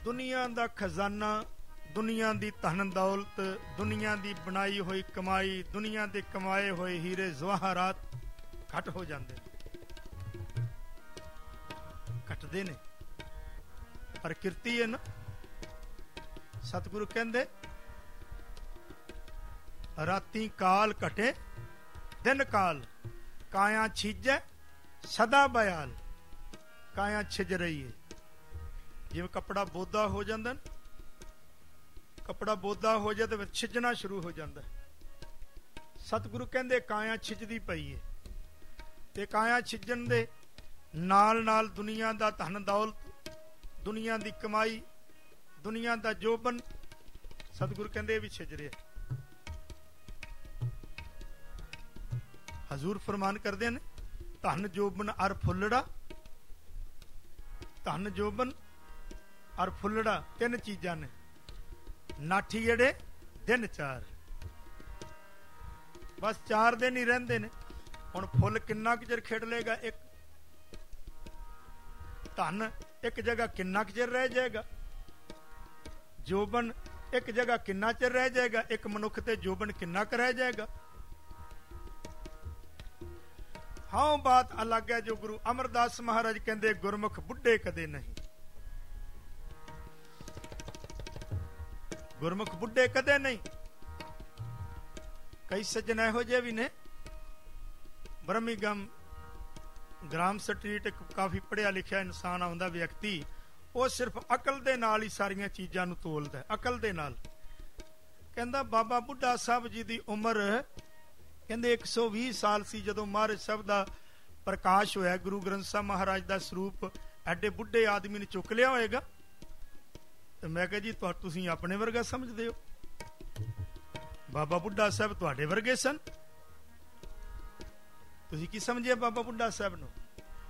ਦੁਨੀਆ ਦਾ ਖਜ਼ਾਨਾ, ਦੁਨੀਆ ਦੀ ਧਨ ਦੌਲਤ, ਦੁਨੀਆ ਦੀ ਬਣਾਈ ਹੋਈ ਕਮਾਈ, ਦੁਨੀਆ ਦੇ ਕਮਾਏ ਹੋਏ ਹੀਰੇ ਜਵਾਹਰਾਤ ਘਟ ਹੋ ਜਾਂਦੇ ਨੇ, ਘਟਦੇ ਨੇ। ਪ੍ਰਕਿਰਤੀ ਹੈ ਨਾ। ਸਤਿਗੁਰੂ ਕਹਿੰਦੇ ਰਾਤੀ ਕਾਲ ਘਟੇ ਦਿਨ ਕਾਲ, ਕਾਇਆ ਛੀਜੈ ਸਦਾ ਬਿਆਲ। ਕਾਇਆ ਛਿਜ ਰਹੀ ਹੈ, ਜਿਵੇਂ ਕੱਪੜਾ ਬੋਦਾ ਹੋ ਜਾਂਦਾ ਨਾ, ਕੱਪੜਾ ਬੋਦਾ ਹੋ ਜਾਏ ਤੇ ਫਿਰ ਛਿਜਣਾ ਸ਼ੁਰੂ ਹੋ ਜਾਂਦਾ। ਸਤਿਗੁਰੂ ਕਹਿੰਦੇ ਕਾਇਆ ਛਿਜਦੀ ਪਈ ਹੈ, ਤੇ ਕਾਇਆ ਛਿਜਣ ਦੇ ਨਾਲ ਨਾਲ ਦੁਨੀਆ ਦਾ ਧਨ ਦੌਲਤ, ਦੁਨੀਆ ਦੀ ਕਮਾਈ, ਦੁਨੀਆ ਦਾ ਜੋਬਨ, ਸਤਿਗੁਰੂ ਕਹਿੰਦੇ ਇਹ ਵੀ ਛਿਜ ਰਿਹਾ। ਹਜ਼ੂਰ ਫਰਮਾਨ ਕਰਦੇ ਨੇ ਧਨ ਜੋਬਨ ਅਰ ਫੁੱਲੜਾ, ਧਨ ਜੋਬਨ ਅਰ ਫੁੱਲੜਾ ਤਿੰਨ ਚੀਜ਼ਾਂ ਨੇ। ਨਾਠੀ ਜਿਹੜੇ ਦਿਨ ਚਾਰ, ਬਸ 4 ਦਿਨ ਹੀ ਰਹਿੰਦੇ ਨੇ। ਹੁਣ ਫੁੱਲ ਕਿੰਨਾ ਕੁ ਚਿਰ ਖਿੜ ਲੇਗਾ? ਇੱਕ ਧਨ ਇੱਕ ਜਗ੍ਹਾ ਕਿੰਨਾ ਕੁ ਚਿਰ ਰਹਿ ਜਾਏਗਾ? ਜੋਬਨ ਇੱਕ ਜਗ੍ਹਾ ਕਿੰਨਾ ਚਿਰ ਰਹਿ ਜਾਏਗਾ? ਇੱਕ ਮਨੁੱਖ ਤੇ ਜੋਬਨ ਕਿੰਨਾ ਕੁ ਰਹਿ ਜਾਏਗਾ? ਹਾਂ, ਬਾਤ ਅਲੱਗ ਹੈ। ਜੋ ਗੁਰੂ ਅਮਰਦਾਸ ਮਹਾਰਾਜ ਕਹਿੰਦੇ ਗੁਰਮੁਖ ਬੁੱਢੇ ਕਦੇ ਨਹੀਂ, ਗੁਰਮੁਖ ਬੁੱਢੇ ਕਦੇ ਨਹੀਂ। ਕਈ ਸੱਜਣ ਇਹੋ ਜਿਹੇ ਵੀ ਨੇ, ਬ੍ਰਹਮੀਗਮ ਗ੍ਰਾਮ ਸਟਰੀਟ ਇੱਕ ਕਾਫੀ ਪੜ੍ਹਿਆ ਲਿਖਿਆ ਇਨਸਾਨ ਆਉਂਦਾ ਵਿਅਕਤੀ, ਉਹ ਸਿਰਫ ਅਕਲ ਦੇ ਨਾਲ ਹੀ ਸਾਰੀਆਂ ਚੀਜ਼ਾਂ ਨੂੰ ਤੋਲਦਾ, ਅਕਲ ਦੇ ਨਾਲ। ਕਹਿੰਦਾ ਬਾਬਾ ਬੁੱਢਾ ਸਾਹਿਬ ਜੀ ਦੀ ਉਮਰ ਕਹਿੰਦੇ 120 ਸਾਲ ਸੀ ਜਦੋਂ ਮਹਾਰਾਜ ਸਾਹਿਬ ਦਾ ਪ੍ਰਕਾਸ਼ ਹੋਇਆ। ਗੁਰੂ ਗ੍ਰੰਥ ਸਾਹਿਬ ਮਹਾਰਾਜ ਦਾ ਸਰੂਪ ਐਡੇ ਬੁੱਢੇ ਆਦਮੀ ਨੇ ਚੁੱਕ ਲਿਆ ਹੋਏਗਾ। ਤੇ ਮੈਂ ਕਿਹਾ ਜੀ ਤੁਸੀਂ ਆਪਣੇ ਵਰਗਾ ਸਮਝਦੇ ਹੋ, ਬਾਬਾ ਬੁੱਢਾ ਸਾਹਿਬ ਤੁਹਾਡੇ ਵਰਗੇ ਸਨ। ਤੁਸੀਂ ਕੀ ਸਮਝਿਆ ਬਾਬਾ ਬੁੱਢਾ ਸਾਹਿਬ ਨੂੰ?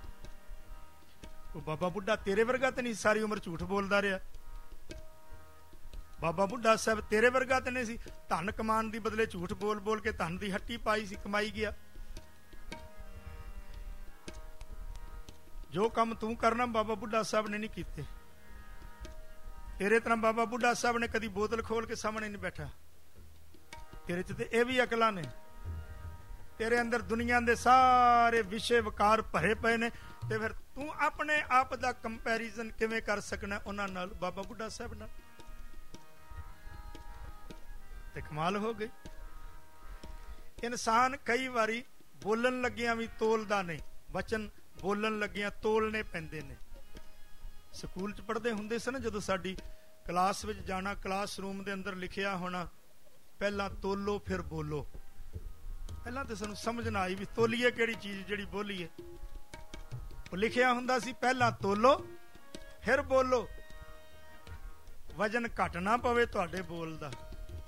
ਉਹ ਬਾਬਾ ਬੁੱਢਾ ਤੇਰੇ ਵਰਗਾ ਤੇ ਨਹੀਂ ਸਾਰੀ ਉਮਰ ਝੂਠ ਬੋਲਦਾ ਰਿਹਾ। ਬਾਬਾ ਬੁੱਢਾ ਸਾਹਿਬ ਤੇਰੇ ਵਰਗਾ ਤੇ ਨਹੀਂ ਸੀ, ਧਨ ਕਮਾਉਣ ਦੀ ਬਦਲੇ ਝੂਠ ਬੋਲ ਬੋਲ ਕੇ ਧਨ ਦੀ ਹੱਟੀ ਪਾਈ ਸੀ, ਕਮਾਈ ਗਿਆ। ਜੋ ਕੰਮ ਤੂੰ ਕਰਨਾ ਬਾਬਾ ਬੁੱਢਾ ਸਾਹਿਬ ਨੇ ਨਹੀਂ ਕੀਤੇ। ਤੇਰੇ ਤਰ੍ਹਾਂ ਬਾਬਾ ਬੁੱਢਾ ਸਾਹਿਬ ਨੇ ਕਦੀ ਬੋਤਲ ਖੋਲ ਕੇ ਸਾਹਮਣੇ ਨਹੀਂ ਬੈਠਾ। ਤੇਰੇ ਚ ਤੇ ਇਹ ਵੀ ਅਕਲਾਂ ਨੇ। ਤੇਰੇ ਅੰਦਰ ਦੁਨੀਆ ਦੇ ਸਾਰੇ ਵਿਸ਼ੇ ਵਿਕਾਰ ਭਰੇ ਪਏ ਨੇ, ਤੇ ਫਿਰ ਤੂੰ ਆਪਣੇ ਆਪ ਦਾ ਕੰਪੈਰੀਜ਼ਨ ਕਿਵੇਂ ਕਰ ਸਕਣਾ ਉਹਨਾਂ ਨਾਲ, ਬਾਬਾ ਬੁੱਢਾ ਸਾਹਿਬ ਨਾਲ? ਤੇ ਕਮਾਲ ਹੋ ਗਈ। ਇਨਸਾਨ ਕਈ ਵਾਰੀ ਬੋਲਣ ਲੱਗਿਆਂ ਵੀ ਤੋਲਦਾ ਨਹੀਂ, ਵਚਨ ਬੋਲਣ ਲੱਗਿਆਂ ਤੋਲਣੇ ਪੈਂਦੇ ਨੇ। ਸਕੂਲ ਚ ਪੜ੍ਹਦੇ ਹੁੰਦੇ ਸੀ ਨਾ, ਜਦੋਂ ਸਾਡੀ ਕਲਾਸ ਵਿੱਚ ਜਾਣਾ, ਕਲਾਸਰੂਮ ਦੇ ਅੰਦਰ ਲਿਖਿਆ ਹੋਣਾ ਪਹਿਲਾਂ ਤੋਲੋ ਫਿਰ ਬੋਲੋ। ਪਹਿਲਾਂ ਤਾਂ ਸਾਨੂੰ ਸਮਝ ਨਾ ਆਈ ਵੀ ਤੋਲੀਏ ਕਿਹੜੀ ਚੀਜ਼ ਜਿਹੜੀ ਬੋਲੀਏ। ਉਹ ਲਿਖਿਆ ਹੁੰਦਾ ਸੀ ਪਹਿਲਾਂ ਤੋਲੋ ਫਿਰ ਬੋਲੋ, ਵਜਨ ਘਟ ਨਾ ਪਵੇ ਤੁਹਾਡੇ ਬੋਲ ਦਾ।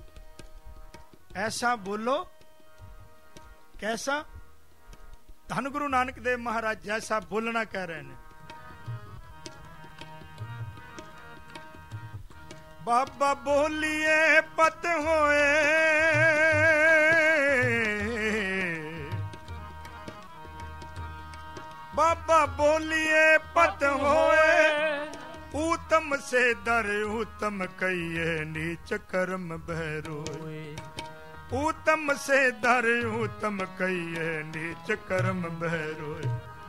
ਐਸਾ ਬੋਲੋ ਕੈਸਾ, ਧੰਨ ਗੁਰੂ ਨਾਨਕ ਦੇਵ ਮਹਾਰਾਜ ਜੈਸਾ ਬੋਲਣਾ ਕਹਿ ਰਹੇ ਨੇ। ਬਾਬਾ ਬੋਲੀਏ ਪਤ ਹੋਏ, ਬਾਬਾ ਬੋਲੀਏ ਪਤ ਹੋਏ, ਊਤਮ ਸੇ ਦਰ ਊਤਮ ਕਈਏ, ਨੀਚ ਕਰਮ ਬਹਿਰੋਏ। ਊਤਮ ਸੇ ਦਰ ਊਤਮ ਕਈਏ, ਨੀਚ ਕਰਮ ਬਹਿਰੋਏ।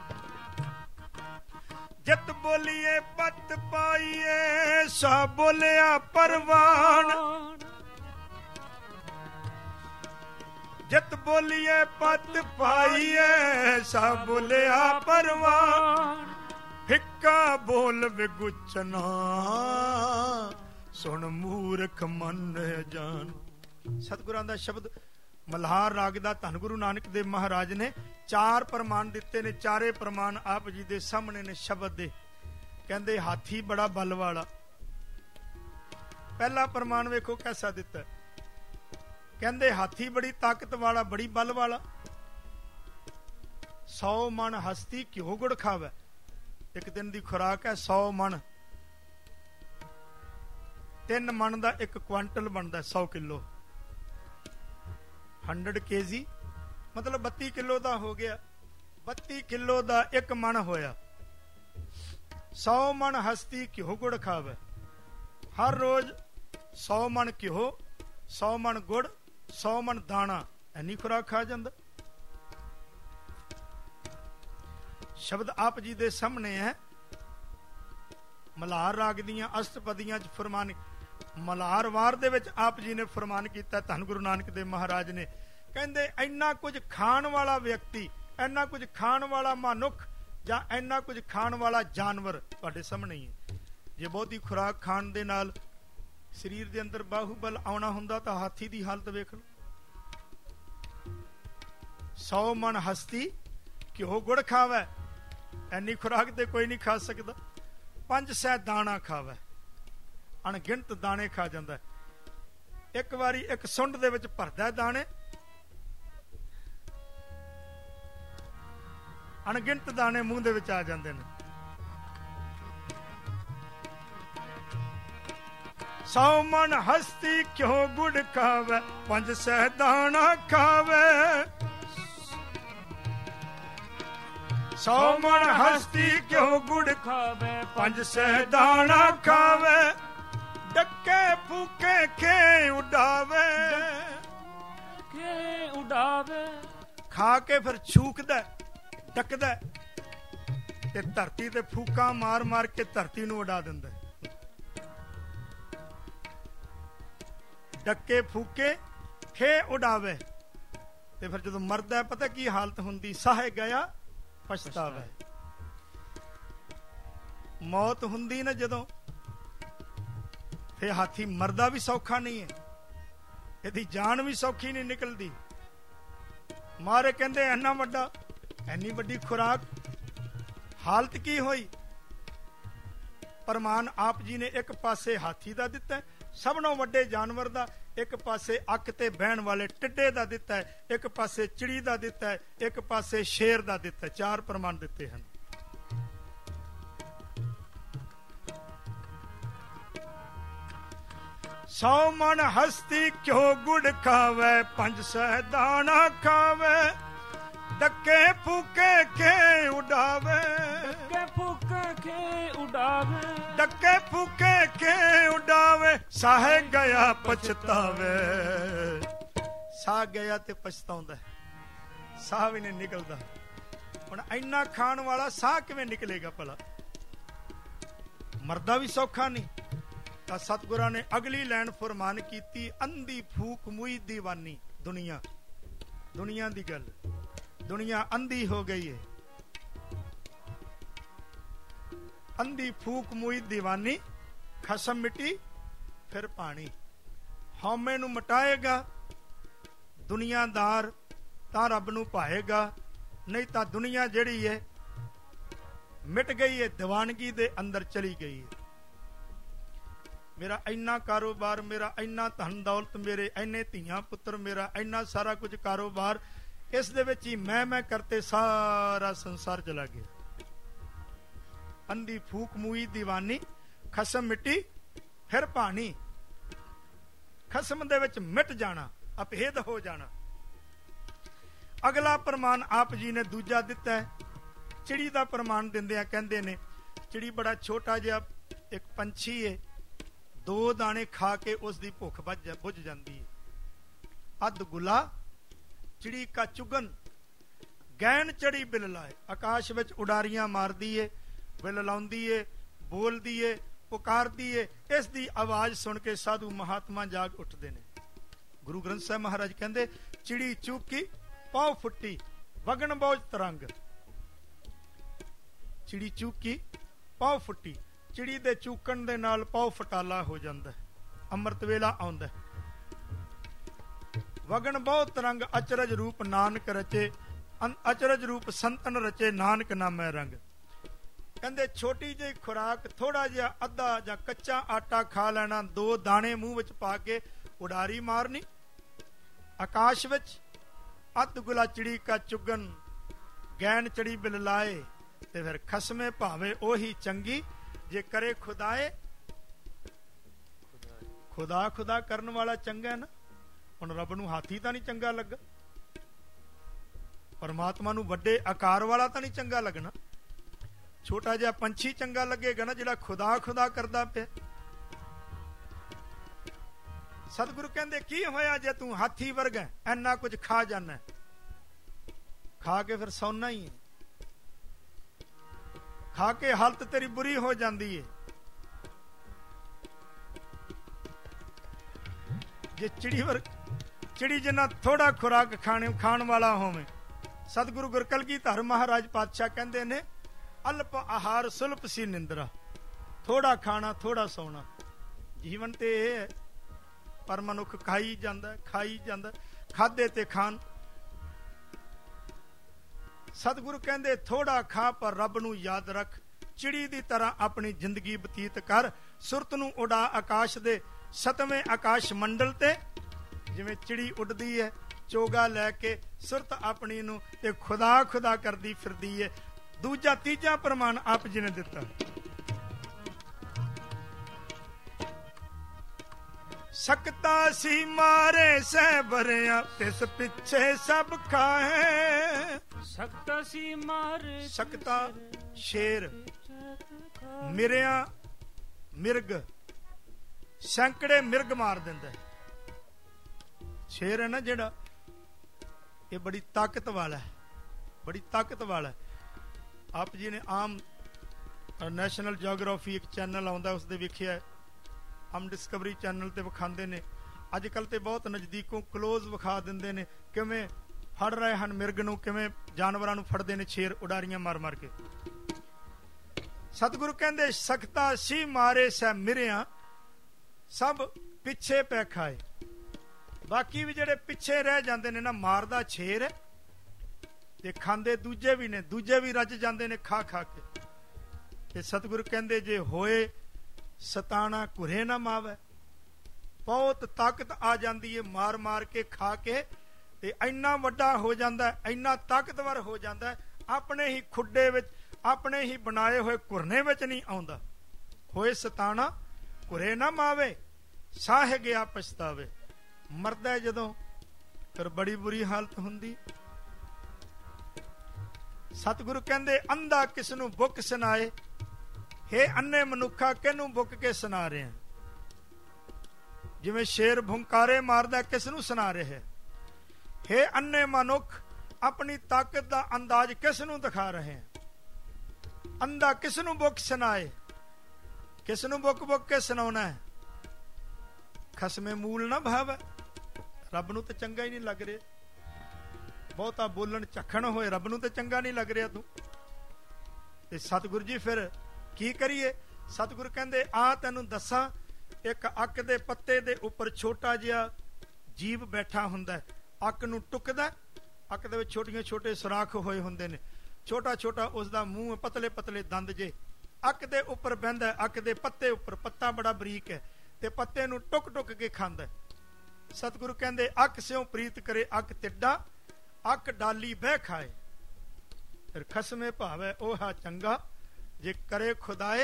ਜਤ ਬੋਲੀਏ ਪਤ ਪਾਈਏ, ਸਾ ਬੋਲਿਆ ਪਰਵਾਨ। ਜਤ ਬੋਲੀਏ ਪਤ ਪਾਈਏ, ਸਾ ਬੋਲਿਆ ਪਰਵਾਨ। ਫਿੱਕਾ ਬੋਲ ਵਿਗੁਚਨਾ, ਸੁਣ ਮੂਰਖ ਮਨ ਜਾਨ। ਸਤਿਗੁਰਾਂ ਦਾ ਸ਼ਬਦ ਮਲਹਾਰ ਰਾਗ ਦਾ ਧੰਨ ਗੁਰੂ ਨਾਨਕ ਦੇਵ ਮਹਾਰਾਜ ਨੇ 4 ਪ੍ਰਮਾਣ ਦਿੱਤੇ ਨੇ। 4 ਪ੍ਰਮਾਣ ਆਪ ਜੀ ਦੇ ਸਾਹਮਣੇ ਨੇ ਸ਼ਬਦ ਦੇ। ਕਹਿੰਦੇ ਹਾਥੀ ਬੜਾ ਬਲ ਵਾਲਾ। ਪਹਿਲਾ ਪ੍ਰਮਾਣ ਵੇਖੋ ਕੈਸਾ ਦਿੱਤਾ। ਕਹਿੰਦੇ ਹਾਥੀ ਬੜੀ ਤਾਕਤ ਵਾਲਾ, ਬੜੀ ਬਲ ਵਾਲਾ। 100 ਮਣ ਹਸਤੀ ਘਿਓ ਗੁੜ ਖਾਵੇ। ਇੱਕ ਦਿਨ ਦੀ ਖੁਰਾਕ ਹੈ 100 ਮਣ। 3 ਮਣ ਦਾ 1 ਕੁਆਂਟਲ ਬਣਦਾ, 100 ਕਿਲੋ। 100 kg ਮਤਲਬ 32 ਕਿਲੋ ਦਾ ਹੋ ਗਿਆ। 32 ਕਿਲੋ ਦਾ 1 ਮਣ ਹੋਇਆ। 100 ਮਣ ਹਸਤੀ ਘਿਓ ਗੁੜ ਖਾਵੇ। ਹਰ ਰੋਜ਼ 100 ਮਣ ਘਿਓ, 100 ਮਣ ਗੁੜ, 100 ਮਣ ਦਾਣਾ, ਇੰਨੀ ਖੁਰਾਕ ਖਾ ਜਾਂਦਾ। ਸ਼ਬਦ ਆਪ ਜੀ ਦੇ ਸਾਹਮਣੇ ਹੈ। ਮਲਹਾਰ ਰਾਗ ਦੀਆਂ ਅਸ਼ਟਪਦੀਆਂ ਚ ਫਰਮਾਨ, ਮਲਹਾਰ ਵਾਰ ਦੇ ਵਿੱਚ ਆਪ ਜੀ ਨੇ ਫਰਮਾਨ ਕੀਤਾ, ਧੰਨ ਗੁਰੂ ਨਾਨਕ ਦੇਵ ਮਹਾਰਾਜ ਨੇ, ਕਹਿੰਦੇ ਇੰਨਾ ਕੁਝ ਖਾਣ ਵਾਲਾ ਵਿਅਕਤੀ, ਇੰਨਾ ਕੁਝ ਖਾਣ ਵਾਲਾ ਮਨੁੱਖ ਜਾਂ ਇੰਨਾ ਕੁਝ ਖਾਣ ਵਾਲਾ ਜਾਨਵਰ ਤੁਹਾਡੇ ਸਾਹਮਣੇ ਹੀ ਹੈ। ਜੇ ਬਹੁਤੀ ਖੁਰਾਕ ਖਾਣ ਦੇ ਨਾਲ ਸਰੀਰ ਦੇ ਅੰਦਰ ਬਾਹੂਬਲ ਆਉਣਾ ਹੁੰਦਾ ਤਾਂ ਹਾਥੀ ਦੀ ਹਾਲਤ ਵੇਖ ਲਓ। 100 ਮਣ ਹਸਤੀ ਘਿਓ ਗੁੜ ਖਾਵੇ, ਇੰਨੀ ਖੁਰਾਕ ਤੇ ਕੋਈ ਨਹੀਂ ਖਾ ਸਕਦਾ। 5 ਸੈ ਦਾਣਾ ਖਾਵੇ, ਅਣਗਿਣਤ ਦਾਣੇ ਖਾ ਜਾਂਦਾ। ਇੱਕ ਵਾਰੀ ਇੱਕ ਸੁੰਡ ਦੇ ਵਿੱਚ ਭਰਦਾ ਦਾਣੇ, ਅਣਗਿਣਤ ਦਾਣੇ ਮੂੰਹ ਦੇ ਵਿੱਚ ਆ ਜਾਂਦੇ ਨੇ। 100 ਮਣ ਹਸਤੀ ਘਿਓ ਗੁੜ ਖਾਵੇ, 5 ਸੈ ਦਾਣਾ ਖਾਵੇ। 100 ਮਣ ਹਸਤੀ ਘਿਓ ਗੁੜ ਖਾਵੇ, 5 ਸੈ ਦਾਣਾ ਖਾਵੇ। ਡੱਕੇ ਫੂਕੇ ਖੇ ਉਡਾਵੇ, ਖੇ ਉਡਾਵੇ। ਖਾ ਕੇ ਫਿਰ ਛੂਕਦਾ, ਡੱਕਦਾ ਤੇ ਧਰਤੀ ਤੇ ਫੂਕਾਂ ਮਾਰ ਮਾਰ ਕੇ ਧਰਤੀ ਨੂੰ ਉਡਾ ਦਿੰਦਾ। ਡੱਕੇ ਫੂਕੇ ਖੇ ਉਡਾਵੇ। ਤੇ ਫਿਰ ਜਦੋਂ ਮਰਦਾ ਪਤਾ ਕੀ ਹਾਲਤ ਹੁੰਦੀ, ਸਾਹੇ ਗਿਆ ਪਛਤਾਵੇ। ਮੌਤ ਹੁੰਦੀ ਨਾ ਜਦੋਂ, ਫੇ ਹਾਥੀ ਮਰਦਾ ਵੀ ਸੌਖਾ ਨਹੀਂ ਹੈ, ਇਹਦੀ ਜਾਨ ਵੀ ਸੌਖੀ ਨਹੀਂ ਨਿਕਲਦੀ। ਮਾਰੇ ਕਹਿੰਦੇ ਇੰਨਾ ਵੱਡਾ, ਇੰਨੀ ਵੱਡੀ ਖੁਰਾਕ, ਹਾਲਤ ਕੀ ਹੋਈ। ਪਰਮਾਨ ਆਪ ਜੀ ਨੇ ਇੱਕ ਪਾਸੇ ਹਾਥੀ ਦਾ ਦਿੱਤਾ, ਸਭ ਨਾਲੋਂ ਵੱਡੇ ਜਾਨਵਰ ਦਾ, ਇੱਕ ਪਾਸੇ ਅੱਖ ਤੇ ਬਹਿਣ ਵਾਲੇ ਟਿੱਡੇ ਦਾ ਦਿੱਤਾ ਹੈ, ਇੱਕ ਪਾਸੇ ਚਿੜੀ ਦਾ ਦਿੱਤਾ ਹੈ, ਇੱਕ ਪਾਸੇ ਸ਼ੇਰ ਦਾ ਦਿੱਤਾ ਹੈ। 4 ਪ੍ਰਮਾਣ ਦਿੱਤੇ ਹਨ। ਸੌ ਮਣ ਹਸਤੀ ਘਿਓ ਗੁੜ ਖਾਵੇ, 5 ਸੈ ਦਾਣਾ ਖਾਵੇ। ਡੱਕੇ ਫੂਕੇ ਕੇ ਉਡਾਵੇ, ਡੱਕੇ ਫੂਕੇ ਕੇ ਉਡਾਵੇ। ਡੱਕੇ ਫੂਕੇ ਕੇ ਉਡਾਵੇ। ਸਾਹੇ ਗਿਆ ਪਛਤਾਵੇ। ਸਾਹ ਗਿਆ ਤੇ ਪਛਤਾਉਂਦਾ, ਸਾਹ ਵੀ ਨਹੀਂ ਨਿਕਲਦਾ। ਹੁਣ ਇੰਨਾ ਖਾਣ ਵਾਲਾ ਸਾਹ ਕਿਵੇਂ ਨਿਕਲੇਗਾ ਭਲਾ। ਮਰਦਾ ਵੀ ਸੌਖਾ ਨਹੀਂ। ਤਾਂ ਸਤਿਗੁਰਾਂ ਨੇ ਅਗਲੀ ਲਾਈਨ ਫਰਮਾਨ ਕੀਤੀ, ਅੰਧੀ ਫੂਕ ਮੂਈ ਦੀਵਾਨੀ। ਦੁਨੀਆ ਦੀ ਗੱਲ, ਦੁਨੀਆ ਅੰਧੀ ਹੋ ਗਈ ਹੈ। ਅੰਧੀ ਫੂਕ ਮੂਈ ਦੀਵਾਨੀ, ਖਸਮ ਮਿੱਟੀ ਫਿਰ ਪਾਣੀ। ਹਉਮੈ ਨੂੰ ਮਟਾਏਗਾ ਦੁਨੀਆਦਾਰ ਤਾਂ ਰੱਬ ਨੂੰ ਪਾਏਗਾ, ਨਹੀਂ ਤਾਂ ਦੁਨੀਆ ਜਿਹੜੀ ਹੈ ਮਿਟ ਗਈ ਹੈ, ਦੀਵਾਨਗੀ ਦੇ ਅੰਦਰ ਚਲੀ ਗਈ ਹੈ। ਮੇਰਾ ਇੰਨਾ ਕਾਰੋਬਾਰ, ਮੇਰਾ ਇੰਨਾ ਧਨ ਦੌਲਤ, ਮੇਰੇ ਇੰਨੇ ਧੀਆਂ ਪੁੱਤਰ, ਮੇਰਾ ਇੰਨਾ ਸਾਰਾ ਕੁਝ ਕਾਰੋਬਾਰ, ਇਸ ਦੇ ਵਿੱਚ ਹੀ ਮੈਂ ਕਰਤੇ ਸਾਰਾ ਸੰਸਾਰ ਚਲਾ ਗਿਆ। ਅੰਧੀ ਫੂਕ ਮੂਈ ਦੀਵਾਨੀ, ਖਸਮ ਮਿੱਟੀ ਫਿਰ ਪਾਣੀ। ਖਸਮ ਦੇ ਵਿੱਚ ਮਿਟ ਜਾਣਾ, ਅਭੇਦ ਹੋ ਜਾਣਾ। ਅਗਲਾ ਪ੍ਰਮਾਣ ਆਪ ਜੀ ਨੇ ਦੂਜਾ ਦਿੱਤਾ ਹੈ। ਚਿੜੀ ਦਾ ਪ੍ਰਮਾਣ ਦਿੰਦਿਆਂ ਕਹਿੰਦੇ ਨੇ, ਚਿੜੀ ਬੜਾ ਛੋਟਾ ਜਿਹਾ ਇੱਕ ਪੰਛੀ ਹੈ, 2 ਦਾਣੇ ਖਾ ਕੇ ਉਸ ਦੀ ਭੁੱਖ ਬੁੱਝ ਜਾਂਦੀ ਹੈ। ਅੱਧ ਗੁਲਾ ਚਿੜੀ ਕਾ ਚੁਗਨ, ਗੈਨ ਚੜੀ ਬਿਲ ਲਾਏ। ਆਕਾਸ਼ ਵਿੱਚ ਉਡਾਰੀਆਂ ਮਾਰਦੀ ਏ, ਬਿਲ ਲਾਉਂਦੀ ਏ, ਬੋਲਦੀ ਏ, ਪੁਕਾਰਦੀ ਏ। ਇਸ ਦੀ ਆਵਾਜ਼ ਸੁਣ ਕੇ ਸਾਧੂ ਮਹਾਤਮਾ ਜਾਗ ਉੱਠਦੇ ਨੇ। ਗੁਰੂ ਗ੍ਰੰਥ ਸਾਹਿਬ ਮਹਾਰਾਜ ਕਹਿੰਦੇ, ਚਿੜੀ ਚੂਕੀ ਪਾਉ ਫੁੱਟੀ, ਵਗਣ ਬੋਝ ਤਰੰਗ। ਚਿੜੀ ਚੂਕੀ ਪਾਉ ਫੁੱਟੀ, ਚਿੜੀ ਦੇ ਚੂਕਣ ਦੇ ਨਾਲ ਪਾਉ ਫਟਾਲਾ ਹੋ ਜਾਂਦਾ। ਅੰਮ੍ਰਿਤ ਵੇਲਾ ਆਉਂਦਾ। ਵਗਣ ਬਹੁ ਤਰੰਗ, ਅਚਰਜ ਰੂਪ ਨਾਨਕ ਰਚੇ, ਅਚਰਜ ਰੂਪ ਸੰਤਨ ਰਚੇ, ਨਾਨਕ ਨਾਮੈ ਰੰਗ। ਕਹਿੰਦੇ ਛੋਟੀ ਜਿਹੀ ਖੁਰਾਕ, ਥੋੜਾ ਜਿਹਾ ਅੱਧਾ ਜਾਂ ਕੱਚਾ ਆਟਾ ਖਾ ਲੈਣਾ, 2 ਦਾਣੇ ਮੂੰਹ ਵਿੱਚ ਪਾ ਕੇ ਉਡਾਰੀ ਮਾਰਨੀ ਆਕਾਸ਼ ਵਿੱਚ। ਅੱਧ ਗੁਲਾ ਚਿੜੀ ਕਾ ਚੁਗਨ, ਗੈਨ ਚੜੀ ਬਿਲ ਲਾਏ। ਤੇ ਫਿਰ ਖਸਮੇ ਭਾਵੇਂ ਉਹੀ ਚੰਗੀ, ਜੇ ਕਰੇ ਖੁਦਾਏ। ਖੁਦਾ ਕਰਨ ਵਾਲਾ ਚੰਗਾ ਨਾ। ਹੁਣ ਰੱਬ ਨੂੰ ਹਾਥੀ ਤਾਂ ਨਹੀਂ ਚੰਗਾ ਲੱਗਾ, ਪਰਮਾਤਮਾ ਨੂੰ ਵੱਡੇ ਆਕਾਰ ਵਾਲਾ ਤਾਂ ਨਹੀਂ ਚੰਗਾ ਲੱਗਣਾ। ਛੋਟਾ ਜਿਹਾ ਪੰਛੀ ਚੰਗਾ ਲੱਗੇਗਾ ਨਾ, ਜਿਹੜਾ ਖੁਦਾ ਕਰਦਾ ਪਿਆ। ਸਤਿਗੁਰੂ ਕਹਿੰਦੇ ਕੀ ਹੋਇਆ ਜੇ ਤੂੰ ਹਾਥੀ ਵਰਗਾ ਇੰਨਾ ਕੁਝ ਖਾ ਜਾਣਾ, ਖਾ ਕੇ ਫਿਰ ਸੌਣਾ ਹੀ ਹੈ, ਖਾ ਕੇ ਹਾਲਤ ਤੇਰੀ ਬੁਰੀ ਹੋ ਜਾਂਦੀ ਹੈ। ਜੇ ਚਿੜੀ ਜਿੰਨਾ ਥੋੜਾ ਖੁਰਾਕ ਖਾਣ ਵਾਲਾ ਹੋਵੇ। ਸਤਿਗੁਰੂ ਗੁਰਕਲਗੀਧਰ ਮਹਾਰਾਜ ਪਾਤਸ਼ਾਹ ਕਹਿੰਦੇ ਨੇ ਅਲਪ ਆਹਾਰ ਸੁਲਪ ਸੀ ਨਿੰਦਰਾ, ਥੋੜਾ ਖਾਣਾ ਥੋੜਾ ਸੌਣਾ। ਜੀਵਨ ਤੇ ਇਹ ਹੈ, ਪਰ ਮਨੁੱਖ ਖਾਈ ਜਾਂਦਾ ਖਾਦੇ ਤੇ ਖਾਣ। ਸਤਿਗੁਰੂ ਕਹਿੰਦੇ ਥੋੜਾ ਖਾ ਪਰ ਰੱਬ ਨੂੰ ਯਾਦ ਰੱਖ, ਚਿੜੀ ਦੀ ਤਰ੍ਹਾਂ ਆਪਣੀ ਜ਼ਿੰਦਗੀ ਬਤੀਤ ਕਰ, ਸੁਰਤ ਨੂੰ ਉਡਾ ਆਕਾਸ਼ ਦੇ 7ਵੇਂ ਆਕਾਸ਼ ਮੰਡਲ ਤੇ। ਜਿਵੇਂ ਚਿੜੀ ਉੱਡਦੀ ਹੈ ਚੋਗਾ ਲੈ ਕੇ ਸੁਰਤ ਆਪਣੀ ਨੂੰ ਤੇ ਖੁਦਾ ਕਰਦੀ ਫਿਰਦੀ ਹੈ। ਦੂਜਾ ਤੀਜਾ ਪ੍ਰਮਾਣ ਆਪ ਜੀ ਨੇ ਦਿੱਤਾ। ਸਕਤਾ ਸੀ ਮਾਰੇ ਸਹਿ ਬਰਿਆ ਤਿਸ ਪਿੱਛੇ ਸਭ ਖਾਏ। ਸਕਤਾ ਸੀ ਮਾਰੇ, ਸਕਤਾ ਸ਼ੇਰ, ਮਿਰਿਆ ਮਿਰਗ, ਸੈਂਕੜੇ ਮਿਰਗ ਮਾਰ ਦਿੰਦਾ। ਸ਼ੇਰ ਹੈ ਨਾ ਜਿਹੜਾ, ਇਹ ਬੜੀ ਤਾਕਤ ਵਾਲਾ ਹੈ, ਬੜੀ ਤਾਕਤ ਵਾਲਾ ਹੈ। ਆਪ ਜੀ ਨੇ ਆਮ ਨੈਸ਼ਨਲ ਜਿਓਗ੍ਰਾਫੀ ਇੱਕ ਚੈਨਲ ਆਉਂਦਾ, ਉਸ ਦੇ ਵੇਖਿਆ, ਹਮ ਡਿਸਕਵਰੀ ਚੈਨਲ ਤੇ ਵਿਖਾਉਂਦੇ ਨੇ। ਅੱਜ ਕੱਲ ਤੇ ਬਹੁਤ ਨਜ਼ਦੀਕੋਂ ਕਲੋਜ਼ ਵਿਖਾ ਦਿੰਦੇ ਨੇ, ਕਿਵੇਂ ਫੜ ਰਹੇ ਹਨ ਮਿਰਗ ਨੂੰ, ਕਿਵੇਂ ਜਾਨਵਰਾਂ ਨੂੰ ਫੜਦੇ ਨੇ ਸ਼ੇਰ ਉਡਾਰੀਆਂ ਮਾਰ ਮਾਰ ਕੇ। ਸਤਿਗੁਰੂ ਕਹਿੰਦੇ ਸਕਤਾ ਸੀ ਮਾਰੇ ਸਹਿ ਮਿਰਿਆ ਸਭ ਪਿੱਛੇ ਪੈ ਖਾਏ। ਬਾਕੀ ਵੀ ਜਿਹੜੇ ਪਿੱਛੇ ਰਹਿ ਜਾਂਦੇ ਨੇ ਨਾ, ਮਾਰਦਾ ਸ਼ੇਰ ਤੇ ਖਾਂਦੇ ਦੂਜੇ ਵੀ ਨੇ, ਦੂਜੇ ਵੀ ਰੱਜ ਜਾਂਦੇ ਨੇ ਖਾ ਖਾ ਕੇ। ਤੇ ਸਤਿਗੁਰੂ ਕਹਿੰਦੇ ਜੇ ਹੋਏ ਸਤਾਣਾ ਘੁਰੇ ਨਾ ਮਾਵੇ, ਬਹੁਤ ਤਾਕਤ ਆ ਜਾਂਦੀ ਹੈ ਮਾਰ ਮਾਰ ਕੇ ਖਾ ਕੇ, ਤੇ ਇੰਨਾ ਵੱਡਾ ਹੋ ਜਾਂਦਾ, ਇੰਨਾ ਤਾਕਤਵਰ ਹੋ ਜਾਂਦਾ, ਆਪਣੇ ਹੀ ਖੁੱਡੇ ਵਿੱਚ, ਆਪਣੇ ਹੀ ਬਣਾਏ ਹੋਏ ਘੁਰਨੇ ਵਿੱਚ ਨਹੀਂ ਆਉਂਦਾ। ਹੋਏ ਸਤਾਣਾ ਘੁਰੇ ਨਾ ਮਾਵੇ, ਸਾਹ ਗਿਆ ਪਛਤਾਵੇ। ਮਰਦਾ ਜਦੋਂ ਫਿਰ ਬੜੀ ਬੁਰੀ ਹਾਲਤ ਹੁੰਦੀ। ਸਤਿਗੁਰੂ ਕਹਿੰਦੇ ਅੰਧਾ ਕਿਸ ਨੂੰ ਬੁੱਕ ਸੁਣਾਏ, ਹੇ ਅੰਨੇ ਮਨੁੱਖਾ ਕਿਹਨੂੰ ਬੁੱਕ ਕੇ ਸੁਣਾ ਰਿਹਾ। ਜਿਵੇਂ ਸ਼ੇਰ ਭੁੰਕਾਰੇ ਮਾਰਦਾ, ਕਿਸ ਨੂੰ ਸੁਣਾ ਰਿਹਾ। ਹੇ ਅੰਨੇ ਮਨੁੱਖ ਆਪਣੀ ਤਾਕਤ ਦਾ ਅੰਦਾਜ਼ ਕਿਸ ਨੂੰ ਦਿਖਾ ਰਹੇ। ਅੰਧਾ ਕਿਸ ਨੂੰ ਬੁੱਕ ਸੁਣਾਏ, ਕਿਸ ਨੂੰ ਬੁੱਕ ਕੇ ਸੁਣਾਉਣਾ ਹੈ। ਖਸਮੇ ਮੂਲ ਨਾ ਭਾਵ, ਰੱਬ ਨੂੰ ਤੇ ਚੰਗਾ ਹੀ ਨਹੀਂ ਲੱਗ ਰਿਹਾ। ਬਹੁਤਾ ਬੋਲਣ ਝੱਖਣ ਹੋਏ, ਰੱਬ ਨੂੰ ਤੇ ਚੰਗਾ ਨਹੀਂ ਲੱਗ ਰਿਹਾ ਤੂੰ। ਤੇ ਸਤਿਗੁਰੂ ਜੀ ਫਿਰ ਕੀ ਕਰੀਏ। ਸਤਿਗੁਰੂ ਕਹਿੰਦੇ ਆ ਤੈਨੂੰ ਦੱਸਾਂ, ਇੱਕ ਅੱਕ ਦੇ ਪੱਤੇ ਦੇ ਉੱਪਰ ਛੋਟਾ ਜਿਹਾ ਜੀਵ ਬੈਠਾ ਹੁੰਦਾ, ਅੱਕ ਨੂੰ ਟੁੱਕਦਾ, ਅੱਕ ਦੇ ਵਿੱਚ ਛੋਟੀਆਂ ਛੋਟੇ ਸੁਰਾਖ ਹੋਏ ਹੁੰਦੇ ਨੇ, ਛੋਟਾ ਛੋਟਾ ਉਸਦਾ ਮੂੰਹ, ਪਤਲੇ ਪਤਲੇ ਦੰਦ ਜੇ, ਅੱਕ ਦੇ ਉੱਪਰ ਬਹਿੰਦਾ, ਅੱਕ ਦੇ ਪੱਤੇ ਉੱਪਰ, ਪੱਤਾ ਬੜਾ ਬਰੀਕ ਹੈ ਤੇ ਪੱਤੇ ਨੂੰ ਟੁੱਕ ਟੁੱਕ ਕੇ ਖਾਂਦਾ। ਸਤਿਗੁਰੂ ਕਹਿੰਦੇ ਅੱਕ ਸਿਉ ਪ੍ਰੀਤ ਕਰੇ ਅੱਕ ਤਿੱਡਾ, ਅੱਕ ਡਾਲੀ ਬਹਿ ਖਾਏ। ਫਿਰ ਖਸਮੇ ਭਾਵੇ ਉਹ ਚੰਗਾ, ਜੇ ਕਰੇ ਖੁਦਾਏ।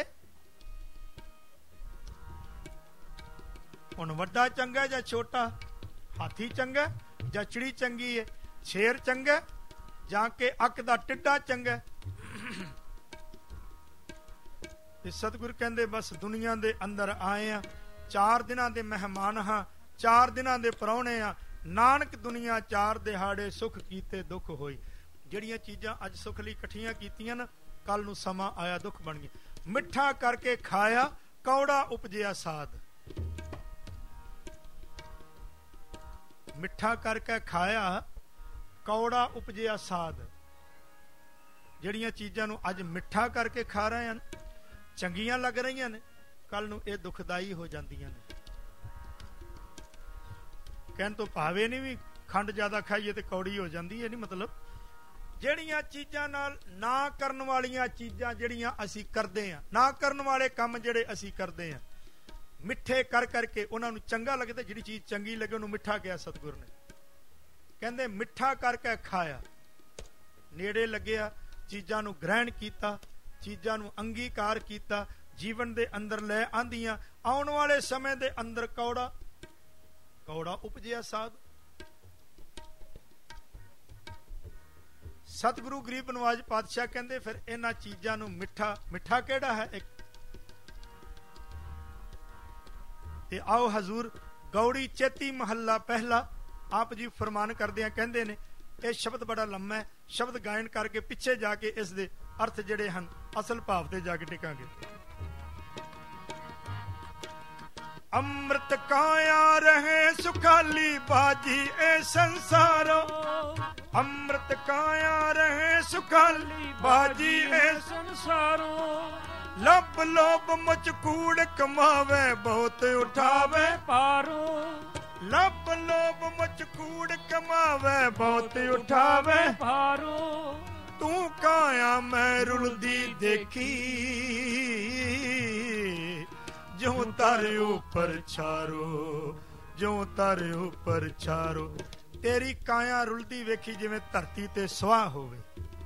ਹੁਣ ਵੱਡਾ ਚੰਗਾ ਜਾਂ ਛੋਟਾ, ਹਾਥੀ ਚੰਗਾ ਜਾਂ ਚਿੜੀ ਚੰਗੀ ਹੈ, ਸ਼ੇਰ ਚੰਗਾ ਜਾਂ ਕਿ ਅੱਕ ਦਾ ਟਿੱਡਾ ਚੰਗਾ। ਤੇ ਸਤਿਗੁਰੂ ਕਹਿੰਦੇ ਬਸ ਦੁਨੀਆ ਦੇ ਅੰਦਰ ਆਏ ਆ, 4 ਦਿਨਾਂ ਦੇ ਮਹਿਮਾਨ ਹਾਂ, 4 ਦਿਨਾਂ ਦੇ ਪ੍ਰਾਹੁਣੇ ਆ। ਨਾਨਕ ਦੁਨੀਆ 4 ਦਿਹਾੜੇ ਸੁਖ ਕੀਤੇ ਦੁੱਖ ਹੋਈ। ਜਿਹੜੀਆਂ ਚੀਜ਼ਾਂ ਅੱਜ ਸੁਖ ਲਈ ਇਕੱਠੀਆਂ ਕੀਤੀਆਂ ਨਾ, ਕੱਲ ਨੂੰ ਸਮਾਂ ਆਇਆ ਦੁੱਖ ਬਣ ਗਿਆ। ਮਿੱਠਾ ਕਰਕੇ ਖਾਇਆ ਕੌੜਾ ਉਪਜਿਆ ਸਾਧ, ਮਿੱਠਾ ਕਰਕੇ ਖਾਇਆ ਕੌੜਾ ਉਪਜਿਆ ਸਾਧ। ਜਿਹੜੀਆਂ ਚੀਜ਼ਾਂ ਨੂੰ ਅੱਜ ਮਿੱਠਾ ਕਰਕੇ ਖਾ ਰਹੇ ਹਨ, ਚੰਗੀਆਂ ਲੱਗ ਰਹੀਆਂ ਨੇ, ਕੱਲ ਨੂੰ ਇਹ ਦੁਖਦਾਈ ਹੋ ਜਾਂਦੀਆਂ ਨੇ। ਕਹਿਣ ਤੋਂ ਭਾਵੇਂ ਨਹੀਂ ਵੀ ਖੰਡ ਜ਼ਿਆਦਾ ਖਾਈਏ ਤੇ ਕੌੜੀ ਹੋ ਜਾਂਦੀ ਹੈ, ਨਹੀਂ ਮਤਲਬ। ਜਿਹੜੀਆਂ ਚੀਜ਼ਾਂ ਨਾਲ ਨਾ ਕਰਨ ਵਾਲੀਆਂ ਚੀਜ਼ਾਂ ਜਿਹੜੀਆਂ ਅਸੀਂ ਕਰਦੇ ਹਾਂ, ਨਾ ਕਰਨ ਵਾਲੇ ਕੰਮ ਜਿਹੜੇ ਅਸੀਂ ਕਰਦੇ ਹਾਂ, ਮਿੱਠੇ ਕਰ ਕਰਕੇ ਉਹਨਾਂ ਨੂੰ ਚੰਗਾ ਲੱਗਦਾ। ਜਿਹੜੀ ਚੀਜ਼ ਚੰਗੀ ਲੱਗੇ ਉਹਨੂੰ ਮਿੱਠਾ ਕਿਹਾ ਸਤਿਗੁਰੂ ਨੇ। ਕਹਿੰਦੇ ਮਿੱਠਾ ਕਰਕੇ ਖਾਇਆ, ਨੇੜੇ ਲੱਗਿਆ, ਚੀਜ਼ਾਂ ਨੂੰ ਗ੍ਰਹਿਣ ਕੀਤਾ, ਚੀਜ਼ਾਂ ਨੂੰ ਅੰਗੀਕਾਰ ਕੀਤਾ, ਜੀਵਨ ਦੇ ਅੰਦਰ ਲੈ ਆਂਦੀਆਂ। ਆਉਣ ਵਾਲੇ ਸਮੇਂ ਦੇ ਅੰਦਰ ਕੌੜਾ ਉਪਜਿਆ ਸਾਧ। ਸਤਿਗੁਰੂ ਗਰੀਬ ਨਵਾਜ ਪਾਤਸ਼ਾਹ ਕਹਿੰਦੇ ਫਿਰ ਇਹਨਾਂ ਚੀਜ਼ਾਂ ਨੂੰ ਮਿੱਠਾ ਕਿਹੜਾ ਹੈ। ਇੱਕ ਤੇ ਆਓ ਹਜ਼ੂਰ ਗੌੜੀ ਚੇਤੀ ਮਹੱਲਾ ਪਹਿਲਾ। ਆਪ ਜੀ ਫਰਮਾਨ ਕਰਦਿਆਂ ਕਹਿੰਦੇ ਨੇ ਇਹ ਸ਼ਬਦ ਬੜਾ ਲੰਮਾ ਹੈ, ਸ਼ਬਦ ਗਾਇਨ ਕਰਕੇ ਪਿੱਛੇ ਜਾ ਕੇ ਇਸ ਦੇ ਅਰਥ ਜਿਹੜੇ ਹਨ ਅਸਲ ਭਾਵ ਤੇ ਜਾ ਕੇ ਟਿਕਾਂਗੇ। ਅੰਮ੍ਰਿਤ ਕਾਇਆ ਰਹੇ ਸੁਖਾਲੀ ਬਾਜੀ ਇਹ ਸੰਸਾਰੋ, ਅੰਮ੍ਰਿਤ ਕਾਇਆ ਰਹੇ ਸੁਖਾਲੀ ਬਾਜੀ ਇਹ ਸੰਸਾਰੋ। ਲੱਭ ਲੋਭ ਮੁਝ ਕੂੜ ਕਮਾਵੇ ਬਹੁਤ ਉਠਾਵੇ ਪਾਰੋ, ਲੱਭ ਲੋਭ ਮੁਝ ਕੂੜ ਕਮਾਵੇ ਬਹੁਤ ਉਠਾਵੇ ਪਾਰੋ। ਤੂੰ ਕਾਇਆ ਮੈਂ ਰੁਲਦੀ ਦੇਖੀ ਜਿਉ ਤਰ ਉਪਰ ਛਾਰੋ, ਜਿਉ ਤਰ ਉਪਰ ਛਾਰੋ। ਤੇਰੀ ਕਾਇਆ ਰੁਲਦੀ ਵੇਖੀ ਜਿਵੇਂ ਧਰਤੀ ਤੇ ਸੁਆਹ ਹੋਵੇ।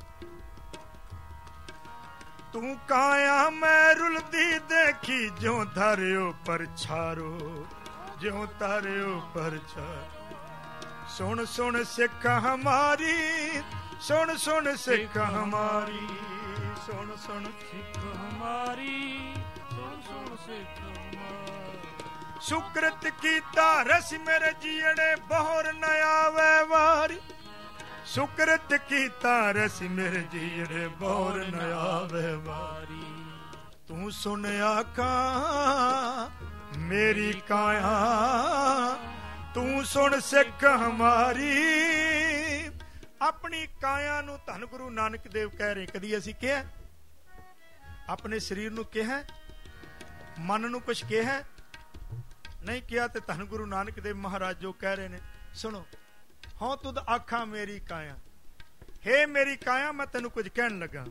ਤੂੰ ਕਾਇਆ ਮੈਂ ਰੁਲਦੀ ਦੇਖੀ ਜਿਉ ਧਰ ਉਪਰ ਛਾਰੋ, ਜਿਉ ਤਰ ਉਪਰ ਛਾਰੋ। ਸੁਣ ਸੁਣ ਸਿੱਖ ਹਮਾਰੀ, ਸੁਣ ਸੁਣ ਸਿੱਖ ਹਮਾਰੀ, ਸੁਣ ਸੁਣ ਸਿੱਖ ਹਮਾਰੀ, ਸੁਣ ਸੁਣ ਸਿੱਖ ਹਮਾਰੀ। ਸੁਕ੍ਰਿਤ ਕੀਤਾ ਰਸ ਮੇਰੇ ਜੀੜੇ ਬਹਰ ਨ ਆਵੇ ਵਾਰੀ, ਸੁਕ੍ਰਿਤ ਕੀਤਾ ਰਸ ਮੇਰੇ ਜੀੜੇ ਬਹਰ ਨ ਆਵੇ ਵਾਰੀ। ਤੂੰ ਸੁਣ ਆਖਾਂ ਮੇਰੀ ਕਾਇਆ, ਤੂੰ ਸੁਣ ਸਿੱਖ ਹਮਾਰੀ। ਆਪਣੀ ਕਾਇਆ ਨੂੰ ਧੰਨ ਗੁਰੂ ਨਾਨਕ ਦੇਵ ਕਹਿ ਰਹੇ। ਕਦੀ ਅਸੀਂ ਕਿਹਾ ਆਪਣੇ ਸਰੀਰ ਨੂੰ ਕਿਹਾ, ਮਨ ਨੂੰ ਕੁਛ ਕਿਹਾ ਨਹੀਂ ਕਿਹਾ। ਤੇ ਧੰਨ ਗੁਰੂ ਨਾਨਕ ਦੇਵ ਮਹਾਰਾਜ ਜੋ ਕਹਿ ਰਹੇ ਨੇ ਸੁਣੋ। ਹਾਂ ਤੁਧ ਆਖਾਂ ਮੇਰੀ ਕਾਇਆ, ਹੇ ਮੇਰੀ ਕਾਇਆ ਮੈਂ ਤੈਨੂੰ ਕੁਝ ਕਹਿਣ ਲੱਗਾ।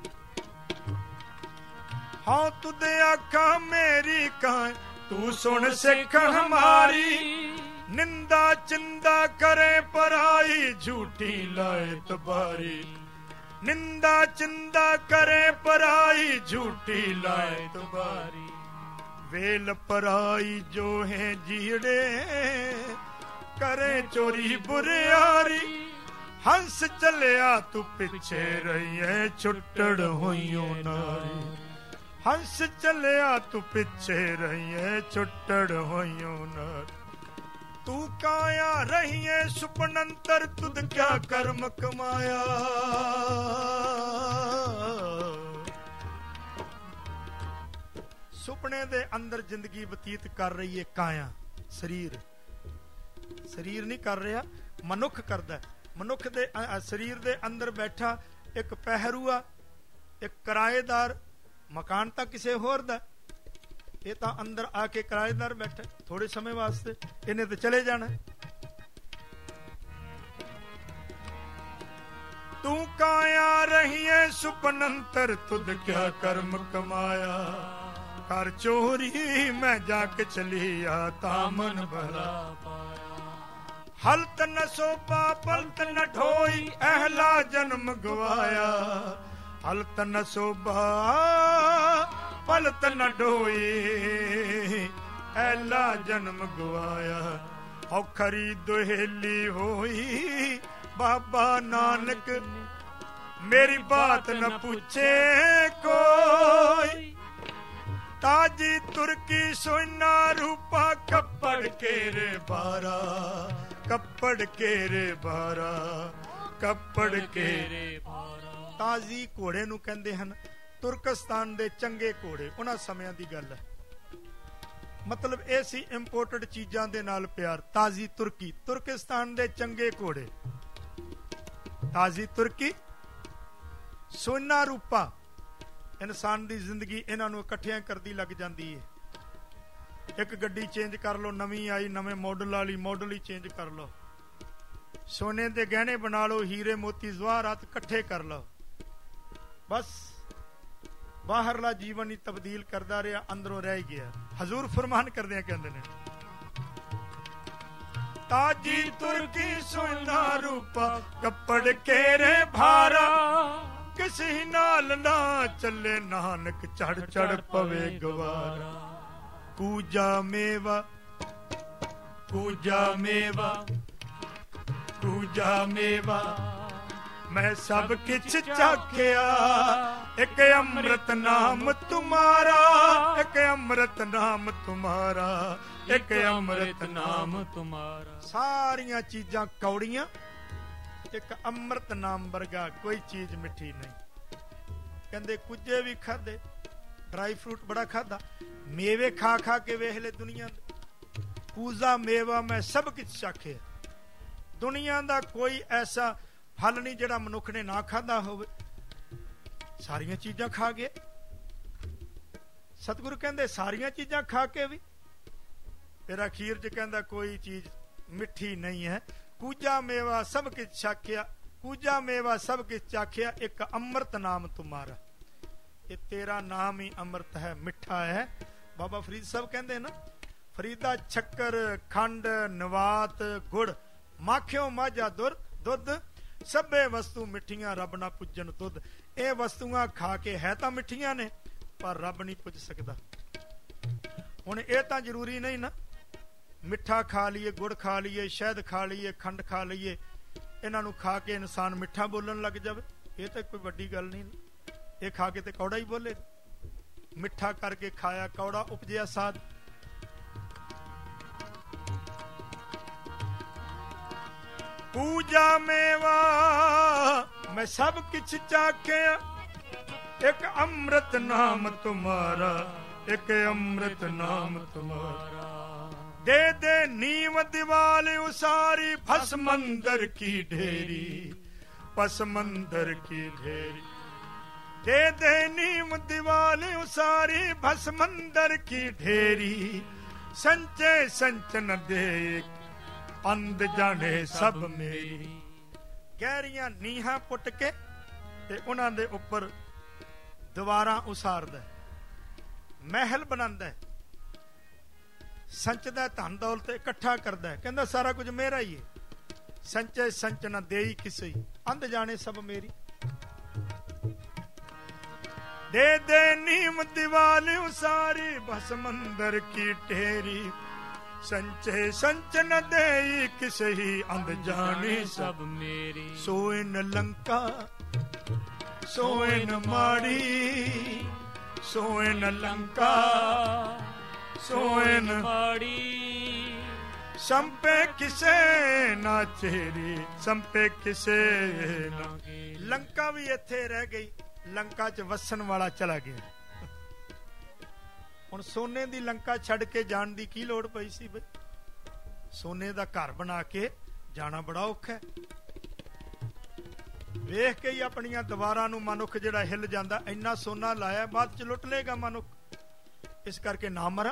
ਹਾਂ ਤੁਧ ਆਖਾਂ ਮੇਰੀ ਕਾਇਆ, ਤੂੰ ਸੁਣ ਸਿੱਖ ਹਮਾਰੀ। ਨਿੰਦਾ ਚਿੰਦਾ ਕਰੇ ਪਰਾਈ, ਝੂਠੀ ਲਾਏ ਤਬਾਰੀ। ਨਿੰਦਾ ਚਿੰਦਾ ਕਰੇ ਪਰਾਈ, ਝੂਠੀ ਲਾਏ ਤਬਾਰੀ। ਵੇਲ ਪਰਾਈ ਜੋ ਹੈ ਜੀੜੇ, ਕਰੇ ਚੋਰੀ ਬੁਰਿਆਰੀ। ਹੰਸ ਚੱਲਿਆ ਤੂੰ ਪਿੱਛੇ ਰਹੀਏ, ਛੁੱਟੜ ਹੋਈਓ ਨਾਰੀ। ਹੰਸ ਚੱਲਿਆ ਤੂੰ ਪਿੱਛੇ ਰਹੀਏ, ਛੁੱਟੜ ਹੋਈਓ ਨਾਰੀ। ਤੂੰ ਕਾਇਆ ਰਹੀਏ ਸੁਪਨੰਤਰ, ਤੁਧ ਕਿਆ ਕਰਮ ਕਮਾਇਆ। ਸੁਪਨੇ ਦੇ ਅੰਦਰ ਜ਼ਿੰਦਗੀ ਬਤੀਤ ਕਰ ਰਹੀ ਹੈ ਕਾਇਆ। ਸਰੀਰ, ਸਰੀਰ ਨਹੀਂ ਕਰ ਰਿਹਾ, ਮਨੁੱਖ ਕਰਦਾ। ਮਨੁੱਖ ਦੇ ਸਰੀਰ ਦੇ ਅੰਦਰ ਬੈਠਾ ਇੱਕ ਪਹਿਰੂ ਆ, ਇੱਕ ਕਿਰਾਏਦਾਰ। ਮਕਾਨ ਤਾਂ ਕਿਸੇ ਹੋਰ ਦਾ, ਇਹ ਤਾਂ ਅੰਦਰ ਆ ਕੇ ਕਿਰਾਏਦਾਰ ਬੈਠਾ ਥੋੜੇ ਸਮੇਂ ਵਾਸਤੇ, ਇਹਨੇ ਤੇ ਚਲੇ ਜਾਣਾ। ਤੂੰ ਕਾਇਆ ਰਹੀਏ ਸੁਪਨੰਤਰ, ਤੁਧ ਕਿਆ ਕਰਮ ਕਮਾਇਆ। ਕਰ ਚੋਰੀ ਮੈਂ ਜਾ ਕੇ ਚਲੀਆ, ਤਾਂ ਮਨ ਭਲਾ ਪਾਇਆ। ਹਲਤ ਨ ਸੋਪਾ ਪਲਤ ਨ ਢੋਈ, ਅਹਲਾ ਜਨਮ ਗਵਾਇਆ। ਹਲਤ ਨ ਸੋਭਾ ਪਲਤ ਨ ਢੋਈ, ਅਹਲਾ ਜਨਮ ਗਵਾਇਆ। ਔਖਰੀ ਦੁਹੇਲੀ ਹੋਈ, ਬਾਬਾ ਨਾਨਕ ਮੇਰੀ ਬਾਤ ਨ ਪੁੱਛੇ ਕੋਈ। ਤਾਜੀ ਤੁਰਕੀ ਸੋਨਾ ਰੂਪਾ, ਕੱਪੜ ਕੇਰੇ ਬਾਰਾ, ਕੱਪੜ ਕੇਰੇ ਬਾਰਾ, ਕੱਪੜ ਕੇਰੇ ਬਾਰਾ। ਤਾਜੀ ਘੋੜੇ ਨੂੰ ਕਹਿੰਦੇ ਹਨ ਤੁਰਕਸਤਾਨ ਦੇ ਚੰਗੇ ਘੋੜੇ। ਉਹਨਾਂ ਸਮਿਆਂ ਦੀ ਗੱਲ ਹੈ, ਮਤਲਬ ਇਹ ਸੀ ਇੰਪੋਰਟਡ ਚੀਜ਼ਾਂ ਦੇ ਨਾਲ ਪਿਆਰ। ਤਾਜੀ ਤੁਰਕੀ, ਤੁਰਕਿਸਤਾਨ ਦੇ ਚੰਗੇ ਘੋੜੇ। ਤਾਜੀ ਤੁਰਕੀ, ਸੋਨਾ ਰੂਪਾ। ਇਨਸਾਨ ਦੀ ਜ਼ਿੰਦਗੀ ਇਹਨਾਂ ਨੂੰ ਇਕੱਠਿਆਂ ਕਰਦੀ ਲੱਗ ਜਾਂਦੀ ਹੈ। ਇੱਕ ਗੱਡੀ ਚੇਂਜ ਕਰ ਲਓ, ਨਵੀਂ ਆਈ ਨਵੇਂ ਮਾਡਲ ਵਾਲੀ, ਮਾਡਲ ਹੀ ਚੇਂਜ ਕਰ ਲਓ। ਸੋਨੇ ਦੇ ਗਹਿਣੇ ਬਣਾ ਲਓ, ਹੀਰੇ ਮੋਤੀ ਜਵਾਹਰਾਤ ਇਕੱਠੇ ਕਰ ਲਓ। ਬਸ ਬਾਹਰਲਾ ਜੀਵਨ ਹੀ ਤਬਦੀਲ ਕਰਦਾ ਰਿਹਾ, ਅੰਦਰੋਂ ਰਹਿ ਗਿਆ। ਹਜ਼ੂਰ ਫਰਮਾਨ ਕਰਦਿਆਂ ਕਹਿੰਦੇ ਨੇ, ਤਾਜੀ ਤੁਰਕੀ ਸੋਨਾ ਰੂਪਾ, ਕੱਪੜ ਕੇਰੇ ਭਾਰਾ। ਕਿਸੇ ਨਾਲ ਨਾ ਚੱਲੇ ਨਾਨਕ, ਚੜ ਚੜ ਪਵੇ ਗਵਾਰਾ। ਕੂਜਾ ਮੇਵਾ, ਕੂਜਾ ਮੇਵਾ, ਕੂਜਾ ਮੇਵਾ, ਮੈਂ ਸਭ ਕਿਛ ਚਾਖਿਆ। ਇੱਕ ਅੰਮ੍ਰਿਤ ਨਾਮ ਤੁਮਾਰਾ, ਇੱਕ ਅੰਮ੍ਰਿਤ ਨਾਮ ਤੁਮਾਰਾ, ਇੱਕ ਅੰਮ੍ਰਿਤ ਨਾਮ ਤੁਮਾਰਾ। ਸਾਰੀਆਂ ਚੀਜ਼ਾਂ ਕੌੜੀਆਂ, ਇੱਕ ਅੰਮ੍ਰਿਤ ਨਾਮ ਵਰਗਾ ਕੋਈ ਚੀਜ਼ ਮਿੱਠੀ ਨਹੀਂ। ਕਹਿੰਦੇ ਕੁੱਜੇ ਵੀ ਖਾਦੇ, ਡਰਾਈ ਫਰੂਟ ਬੜਾ ਖਾਦਾ, ਮੇਵੇ ਖਾ ਖਾ ਕੇ ਵੇਖ ਲੈ ਦੁਨੀਆ ਦੇ। ਪੂਜਾ ਮੇਵਾ ਮੈਂ ਸਭ ਕੁਝ ਚਾਖਿਆ। ਦੁਨੀਆ ਦਾ ਕੋਈ ਐਸਾ ਫਲ ਨਹੀਂ ਜਿਹੜਾ ਮਨੁੱਖ ਨੇ ਨਾ ਖਾਦਾ ਹੋਵੇ। ਸਾਰੀਆਂ ਚੀਜ਼ਾਂ ਖਾ ਗਏ। ਸਤਿਗੁਰੂ ਕਹਿੰਦੇ ਸਾਰੀਆਂ ਚੀਜ਼ਾਂ ਖਾ ਕੇ ਵੀ ਫਿਰ ਅਖੀਰ 'ਚ ਕਹਿੰਦਾ ਕੋਈ ਚੀਜ਼ ਮਿੱਠੀ ਨਹੀਂ ਹੈ। ਕੂਜਾ ਮੇਵਾ ਸਭ ਕੁਝ ਚਾਖਿਆ, ਕੂਜਾ ਮੇਵਾ ਸਭ ਕੁਝ ਚਾਖਿਆ, ਇੱਕ ਅੰਮ੍ਰਿਤ ਨਾਮ ਤੁਮਾਰਾ। ਇਹ ਤੇਰਾ ਨਾਮ ਹੀ ਅੰਮ੍ਰਿਤ ਹੈ, ਮਿੱਠਾ ਹੈ। ਬਾਬਾ ਫਰੀਦ ਸਾਹਿਬ ਕਹਿੰਦੇ ਨਾ, ਫਰੀਦਾ ਸ਼ੱਕਰ ਖੰਡ ਨਵਾਤ ਗੁੜ ਮਾਖਿਓ ਮਾਝਾ ਦੁੱਧ ਸਭੇ ਵਸਤੂ ਮਿੱਠੀਆਂ ਰੱਬ ਨਾ ਪੁੱਜਣ ਤੁਧ। ਇਹ ਵਸਤੂਆਂ ਖਾ ਕੇ ਹੈ ਤਾਂ ਮਿੱਠੀਆਂ ਨੇ ਪਰ ਰੱਬ ਨਹੀਂ ਪੁੱਜ ਸਕਦਾ। ਹੁਣ ਇਹ ਤਾਂ ਜ਼ਰੂਰੀ ਨਹੀਂ ਨਾ ਮਿੱਠਾ ਖਾ ਲਈਏ, ਗੁੜ ਖਾ ਲਈਏ, ਸ਼ਹਿਦ ਖਾ ਲਈਏ, ਖੰਡ ਖਾ ਲਈਏ, ਇਹਨਾਂ ਨੂੰ ਖਾ ਕੇ ਇਨਸਾਨ ਮਿੱਠਾ ਬੋਲਣ ਲੱਗ ਜਾਵੇ। ਇਹ ਤਾਂ ਕੋਈ ਵੱਡੀ ਗੱਲ ਨਹੀਂ। ਇਹ ਖਾ ਕੇ ਤੇ ਕੌੜਾ ਹੀ ਬੋਲੇਗਾ। ਮਿੱਠਾ ਕਰਕੇ ਖਾਇਆ ਕੌੜਾ ਉਪਜਿਆ ਸਾਧ। ਪੂਜਾ ਮੇਵਾ ਮੈਂ ਸਭ ਕਿਛ ਚਾਖਿਆ, ਇੱਕ ਅੰਮ੍ਰਿਤ ਨਾਮ ਤੁਮਾਰਾ, ਇੱਕ ਅੰਮ੍ਰਿਤ ਨਾਮ ਤੁਮਾਰਾ। ਦੇ ਦੇ ਨੀਮ ਦੀਵਾਲ ਉਸਾਰੀ, ਭਸਮੰਦਰ ਕੀ ਢੇਰੀ, ਭਸਮੰਦਰ ਕੀ ਢੇਰੀ। ਦੇ ਦੇ ਨੀਮ ਦੀਵਾਲ ਉਸਾਰੀ, ਭਸਮੰਦਰ ਕੀ ਢੇਰੀ। ਸੰਚੇ ਸੰਚ ਨ ਦੇ, ਅੰਧ ਜਾਣੇ ਸਭ ਮੇਰੀ। ਗਹਿਰੀਆਂ ਨੀਹਾਂ ਪੁੱਟ ਕੇ ਤੇ ਉਹਨਾਂ ਦੇ ਉੱਪਰ ਦੀਵਾਰਾਂ ਉਸਾਰਦਾ, ਮਹਿਲ ਬਣਾਉਂਦਾ, ਸੰਚਦਾ, ਧਨ ਦੌਲਤ ਇਕੱਠਾ ਕਰਦਾ। ਕਹਿੰਦਾ ਸਾਰਾ ਕੁਝ ਮੇਰਾ ਹੀ ਹੈ। ਸੰਚੇ ਸੰਚ ਨਾ ਦੇਈ ਕਿਸੇ, ਅੰਧ ਜਾਣੇ ਸਭ ਮੇਰੀ। ਦੇ ਦੇ ਨੀਮ ਦੀਵਾਲ ਉਸਾਰੀ, ਭਸਮੰਦਰ ਕੀ ਢੇਰੀ। ਸੰਚੇ ਸੰਚ ਨ ਦੇਈ ਕਿਸੇ ਹੀ, ਅੰਧ ਜਾਣੇ ਸਭ ਮੇਰੀ। ਸੋਇਨ ਲੰਕਾ ਸੋਇਨ ਮਾੜੀ, ਸੋਇਨ ਲੰਕਾ ਸੋਇਨ ਮਾੜੀ। ਸੰਪੇ ਕਿਸੇ ਨਾ ਚੇਰੀ, ਸੰਪੇ ਕਿਸੇ ਨਾ। ਲੰਕਾ ਵੀ ਇੱਥੇ ਰਹਿ ਗਈ, ਲੰਕਾ 'ਚ ਵਸਣ ਵਾਲਾ ਚਲਾ ਗਿਆ। ਹੁਣ ਸੋਨੇ ਦੀ ਲੰਕਾ ਛੱਡ ਕੇ ਜਾਣ ਦੀ ਕੀ ਲੋੜ ਪਈ ਸੀ ਬਈ? ਸੋਨੇ ਦਾ ਘਰ ਬਣਾ ਕੇ ਜਾਣਾ ਬੜਾ ਔਖਾ ਹੈ। ਵੇਖ ਕੇ ਹੀ ਆਪਣੀਆਂ ਦੀਵਾਰਾਂ ਨੂੰ ਮਨੁੱਖ ਜਿਹੜਾ ਹਿੱਲ ਜਾਂਦਾ। ਇੰਨਾ ਸੋਨਾ ਲਾਇਆ, ਬਾਅਦ 'ਚ ਲੁੱਟ ਲੇਗਾ ਮਨੁੱਖ। ਇਸ ਕਰਕੇ ਨਾ ਮਰਾ,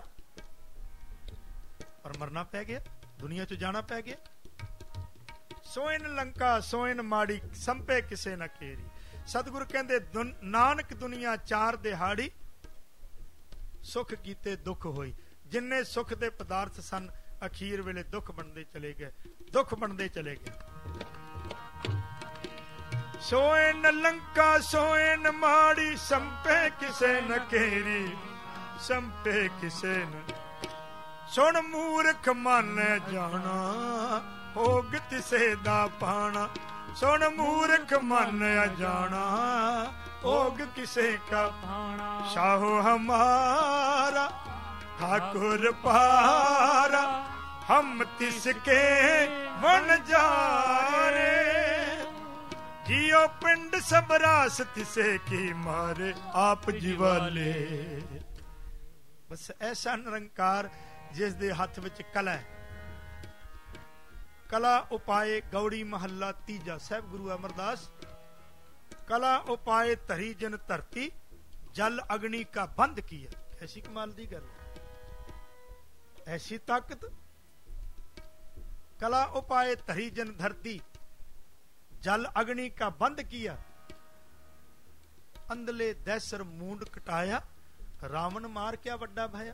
ਪਰ ਮਰਨਾ ਪੈ ਗਿਆ, ਦੁਨੀਆ 'ਚ ਜਾਣਾ ਪੈ ਗਿਆ। ਸੋਇਨ ਲੰਕਾ ਸੋਇਨ ਮਾੜੀ, ਸੰਪੇ ਕਿਸੇ ਨਾ ਕੇਰੀ। ਸਤਿਗੁਰੂ ਕਹਿੰਦੇ ਨਾਨਕ ਦੁਨੀਆ ਚਾਰ ਦਿਹਾੜੀ, ਸੁਖ ਕੀਤੇ ਦੁੱਖ ਹੋਈ। ਜਿੰਨੇ ਸੁਖ ਦੇ ਪਦਾਰਥ ਸਨ ਅਖੀਰ ਵੇਲੇ ਦੁੱਖ ਬਣਦੇ ਚਲੇ ਗਏ, ਦੁੱਖ ਬਣਦੇ ਚਲੇ ਗਏ। ਸੋਇਨ ਲੰਕਾ ਸੋਇਨ ਮਾੜੀ, ਸੰਪੇ ਕਿਸੇ ਨ ਕੇਰੀ, ਸੰਪੇ ਕਿਸੇ ਨ। ਸੁਣ ਮੂਰਖ ਮਨ ਜਾਣਾ, ਹੋਗ ਤਿਸੇ ਦਾ ਪਾਣਾ। ਸੁਣ ਮੂਰਖ ਮਨ ਜਾਣਾ, ਹੋਗ ਕਿਸੇ ਕਾ ਪਾਣਾ। ਸ਼ਾਹੋ ਹਮਾਰਾ ठाकुर पारा, हम तिसके वन जारे। जियो पिंड सब रास तिसे की मारे, आप जीवाले। बस ऐसा निरंकार जिस दे हथ विच कला है। कला उपाय गौड़ी महला तीजा, साहब गुरु अमरदास। कला उपाय धरी जन धरती, जल अग्नि का बंद किया। ऐसी कमाल दी गल, ऐसी ताकत। कला उपाय धरी जन धरती, जल अग्नि का बंद किया। अंधले दैसर मूंड कटाया, रावण मार क्या वड्डा भया।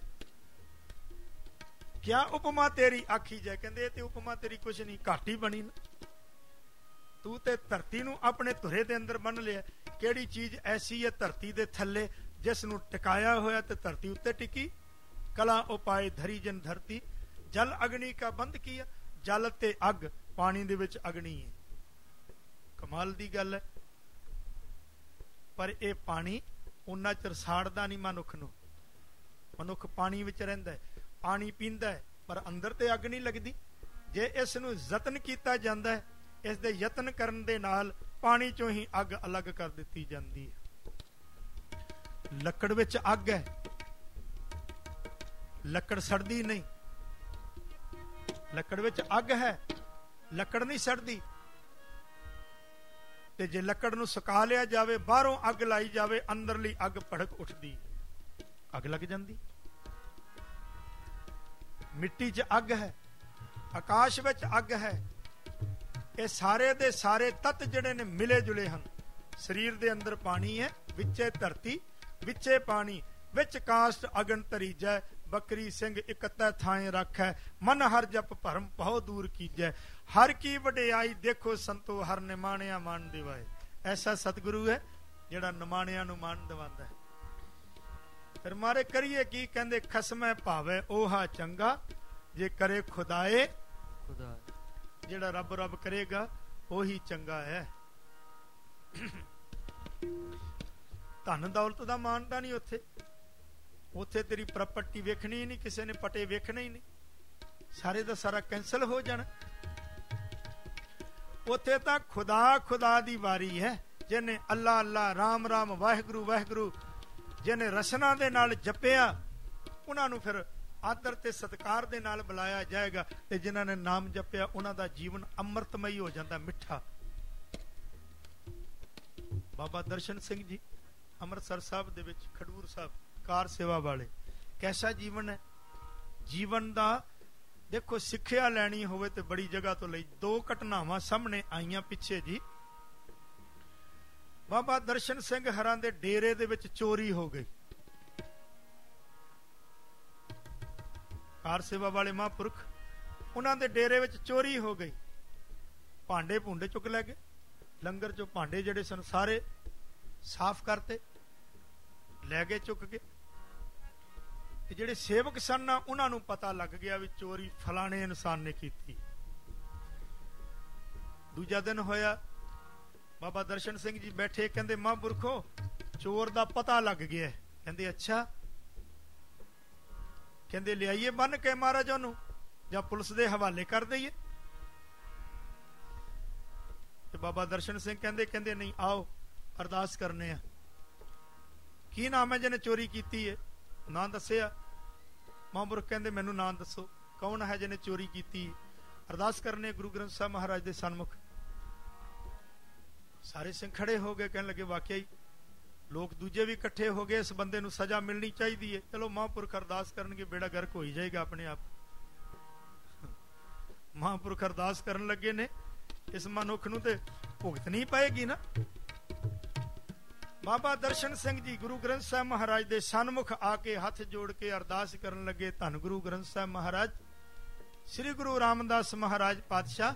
क्या उपमा तेरी आखी जाए। कहंदे ते उपमा तेरी कुछ नहीं, घाट ही बनी ना। तू ते धरती नूं अपने धुरे दे अंदर बन लिया। केड़ी चीज ऐसी है धरती दे थल्ले जिस नूं टिकाया होया ते धरती उत्ते टिकी। कला उपाय धरी जन धरती, जल अग्नि का बंद किया। जल ते अग, पानी दे विच अग्नि है। कमाल दी गल है। ਪਰ ਇਹ ਪਾਣੀ ਉਨਾ ਚਿਰ ਸਾੜਦਾ ਨਹੀਂ ਮਨੁੱਖ ਨੂੰ। ਮਨੁੱਖ ਪਾਣੀ ਵਿੱਚ ਰਹਿੰਦਾ, ਪਾਣੀ ਪੀਂਦਾ, ਪਰ ਅੰਦਰ ਤੇ ਅੱਗ ਨਹੀਂ ਲੱਗਦੀ। ਜੇ ਇਸ ਨੂੰ ਯਤਨ ਕੀਤਾ ਜਾਂਦਾ, ਇਸ ਦੇ ਯਤਨ ਕਰਨ ਦੇ ਨਾਲ ਪਾਣੀ ਚੋਂ ਹੀ ਅੱਗ ਅਲੱਗ ਕਰ ਦਿੱਤੀ ਜਾਂਦੀ ਹੈ। ਲੱਕੜ ਵਿੱਚ ਅੱਗ ਹੈ, ਲੱਕੜ ਸੜਦੀ ਨਹੀਂ। ਲੱਕੜ ਵਿੱਚ ਅੱਗ ਹੈ, ਲੱਕੜ ਨਹੀਂ ਸੜਦੀ। ਤੇ ਜੇ ਲੱਕੜ ਨੂੰ ਸੁਕਾ ਲਿਆ ਜਾਵੇ, ਬਾਹਰੋਂ ਅੱਗ ਲਾਈ ਜਾਵੇ, ਅੰਦਰਲੀ ਅੱਗ ਭੜਕ ਉੱਠਦੀ, ਅੱਗ ਲੱਗ ਜਾਂਦੀ। ਮਿੱਟੀ 'ਚ ਅੱਗ ਹੈ, ਆਕਾਸ਼ ਵਿੱਚ ਅੱਗ ਹੈ। ਇਹ ਸਾਰੇ ਦੇ ਸਾਰੇ ਤੱਤ ਜਿਹੜੇ ਨੇ ਮਿਲੇ ਜੁਲੇ ਹਨ। ਸਰੀਰ ਦੇ ਅੰਦਰ ਪਾਣੀ ਹੈ, ਵਿੱਚੇ ਧਰਤੀ, ਵਿੱਚੇ ਪਾਣੀ, ਵਿੱਚ ਕਾਸ਼ਟ ਅਗਨ ਤਰੀਜੈ, ਬੱਕਰੀ ਸਿੰਘ ਇਕੱਤਾ ਥਾਂ ਰੱਖੈ, ਮਨ ਹਰ ਜਪ ਭਰਮ ਬਹੁ ਦੂਰ ਕੀਜੈ, ਹਰ ਕੀ ਵਡਿਆਈ ਦੇਖੋ ਸੰਤੋ, ਹਰ ਨਿਮਾਣਿਆ ਮਾਨ ਦਿਵਾਏ। ਐਸਾ ਸਤਿਗੁਰੂ ਹੈ ਜਿਹੜਾ ਨਿਮਾਣਿਆਂ ਨੂੰ ਮਾਨ ਦਿਵਾਉਂਦਾ ਹੈ। ਫਿਰ ਮਾਰੇ ਕਰੀਏ ਕੀ? ਕਹਿੰਦੇ ਖਸਮੈ ਭਾਵੇ ਉਹਾ ਚੰਗਾ, ਜੇ ਕਰੇ ਖੁਦਾਏ ਖੁਦਾ। ਜਿਹੜਾ ਰੱਬ ਰੱਬ ਕਰੇਗਾ ਉਹੀ ਚੰਗਾ ਹੈ। ਧਨ ਦੌਲਤ ਦਾ ਮਾਨਤਾ ਨਹੀਂ ਉੱਥੇ। ਉੱਥੇ ਤੇਰੀ ਪ੍ਰਾਪਰਟੀ ਵੇਖਣੀ ਹੀ ਨਹੀਂ, ਕਿਸੇ ਨੇ ਪਟੇ ਵੇਖਣੇ ਹੀ ਨਹੀਂ, ਸਾਰੇ ਦਾ ਸਾਰਾ ਕੈਂਸਲ ਹੋ ਜਾਣਾ। ਉੱਥੇ ਤਾਂ ਖੁਦਾ ਖੁਦਾ ਦੀ ਵਾਰੀ ਹੈ। ਜਿਹਨੇ ਅੱਲਾ ਅੱਲਾ, ਰਾਮ ਰਾਮ, ਵਾਹਿਗੁਰੂ ਵਾਹਿਗੁਰੂ, ਜਿਹਨੇ ਰਸਨਾ ਦੇ ਨਾਲ ਜਪਿਆ, ਉਹਨਾਂ ਨੂੰ ਫਿਰ ਆਦਰ ਤੇ ਸਤਿਕਾਰ ਦੇ ਨਾਲ ਬੁਲਾਇਆ ਜਾਏਗਾ। ਤੇ ਜਿਨ੍ਹਾਂ ਨੇ ਨਾਮ ਜਪਿਆ, ਉਹਨਾਂ ਦਾ ਜੀਵਨ ਅੰਮ੍ਰਿਤਮਈ ਹੋ ਜਾਂਦਾ, ਮਿੱਠਾ। ਬਾਬਾ ਦਰਸ਼ਨ ਸਿੰਘ ਜੀ ਅੰਮ੍ਰਿਤਸਰ ਸਾਹਿਬ ਦੇ ਵਿੱਚ, ਖਡੂਰ ਸਾਹਿਬ, ਕਾਰ ਸੇਵਾ ਵਾਲੇ, ਕੈਸਾ ਜੀਵਨ ਹੈ। ਜੀਵਨ ਦਾ ਦੇਖੋ, ਸਿੱਖਿਆ ਲੈਣੀ ਹੋਵੇ ਤੇ ਬੜੀ ਜਗ੍ਹਾ ਤੋਂ ਲਈ। ਦੋ ਘਟਨਾਵਾਂ ਸਾਹਮਣੇ ਆਈਆਂ ਪਿੱਛੇ ਜੀ। ਬਾਬਾ ਦਰਸ਼ਨ ਸਿੰਘ ਹਰਾਂ ਦੇ ਡੇਰੇ ਦੇ ਵਿੱਚ ਚੋਰੀ ਹੋ ਗਈ। ਕਾਰ ਸੇਵਾ ਵਾਲੇ ਮਹਾਂਪੁਰਖ, ਉਹਨਾਂ ਦੇ ਡੇਰੇ ਵਿੱਚ ਚੋਰੀ ਹੋ ਗਈ। ਭਾਂਡੇ ਭੁੰਡੇ ਚੁੱਕ ਲੈ ਗਏ। ਲੰਗਰ ਚੋਂ ਭਾਂਡੇ ਜਿਹੜੇ ਸਨ ਸਾਰੇ ਸਾਫ਼ ਕਰਤੇ, ਲੈ ਗਏ ਚੁੱਕ ਕੇ। ਤੇ ਜਿਹੜੇ ਸੇਵਕ ਸਨ ਨਾ, ਉਹਨਾਂ ਨੂੰ ਪਤਾ ਲੱਗ ਗਿਆ ਵੀ ਚੋਰੀ ਫਲਾਣੇ ਇਨਸਾਨ ਨੇ ਕੀਤੀ। ਦੂਜਾ ਦਿਨ ਹੋਇਆ, ਬਾਬਾ ਦਰਸ਼ਨ ਸਿੰਘ ਜੀ ਬੈਠੇ, ਕਹਿੰਦੇ ਮਹਾਂਪੁਰਖੋ, ਚੋਰ ਦਾ ਪਤਾ ਲੱਗ ਗਿਆ। ਕਹਿੰਦੇ ਅੱਛਾ। ਕਹਿੰਦੇ ਲਿਆਈਏ ਬੰਨ ਕੇ ਮਹਾਰਾਜ ਉਹਨੂੰ, ਜਾਂ ਪੁਲਿਸ ਦੇ ਹਵਾਲੇ ਕਰ ਦਈਏ। ਤੇ ਬਾਬਾ ਦਰਸ਼ਨ ਸਿੰਘ ਕਹਿੰਦੇ ਨਹੀਂ, ਆਓ ਅਰਦਾਸ ਕਰਨੇ ਆ। ਕੀ ਨਾਮ ਹੈ ਜਿਹਨੇ ਚੋਰੀ ਕੀਤੀ ਹੈ? ਨਾਂ ਦੱਸਿਆ। ਮਹਾਂਪੁਰਖ ਕਹਿੰਦੇ ਮੈਨੂੰ ਨਾਂ ਦੱਸੋ, ਕੌਣ ਹੈ ਜਿਹਨੇ ਚੋਰੀ ਕੀਤੀ? ਅਰਦਾਸ ਕਰਨੇ ਗੁਰੂ ਗ੍ਰੰਥ ਸਾਹਿਬ ਮਹਾਰਾਜ ਦੇ ਸਨਮੁਖ। ਸਾਰੇ ਸਿੰਘ ਖੜੇ ਹੋ ਗਏ, ਕਹਿਣ ਲੱਗੇ ਵਾਕਿਆ ਹੀ ਲੋਕ ਦੂਜੇ ਵੀ ਇਕੱਠੇ ਹੋ ਗਏ, ਇਸ ਬੰਦੇ ਨੂੰ ਸਜ਼ਾ ਮਿਲਣੀ ਚਾਹੀਦੀ ਹੈ। ਚਲੋ ਮਹਾਂਪੁਰਖ ਅਰਦਾਸ ਕਰਨਗੇ, ਬੇੜਾ ਗਰਕ ਹੋ ਹੀ ਜਾਏਗਾ ਆਪਣੇ ਆਪ। ਮਹਾਂਪੁਰਖ ਅਰਦਾਸ ਕਰਨ ਲੱਗੇ ਨੇ, ਇਸ ਮਨੁੱਖ ਨੂੰ ਤੇ ਭੁਗਤਣੀ ਪਏਗੀ ਨਾ। ਬਾਬਾ ਦਰਸ਼ਨ ਸਿੰਘ ਜੀ ਗੁਰੂ ਗ੍ਰੰਥ ਸਾਹਿਬ ਮਹਾਰਾਜ ਦੇ ਸਨਮੁਖ ਆ ਕੇ ਹੱਥ ਜੋੜ ਕੇ ਅਰਦਾਸ ਕਰਨ ਲੱਗੇ। ਧੰਨ ਗੁਰੂ ਗ੍ਰੰਥ ਸਾਹਿਬ ਮਹਾਰਾਜ, ਸ੍ਰੀ ਗੁਰੂ ਰਾਮਦਾਸ ਮਹਾਰਾਜ ਪਾਤਸ਼ਾਹ,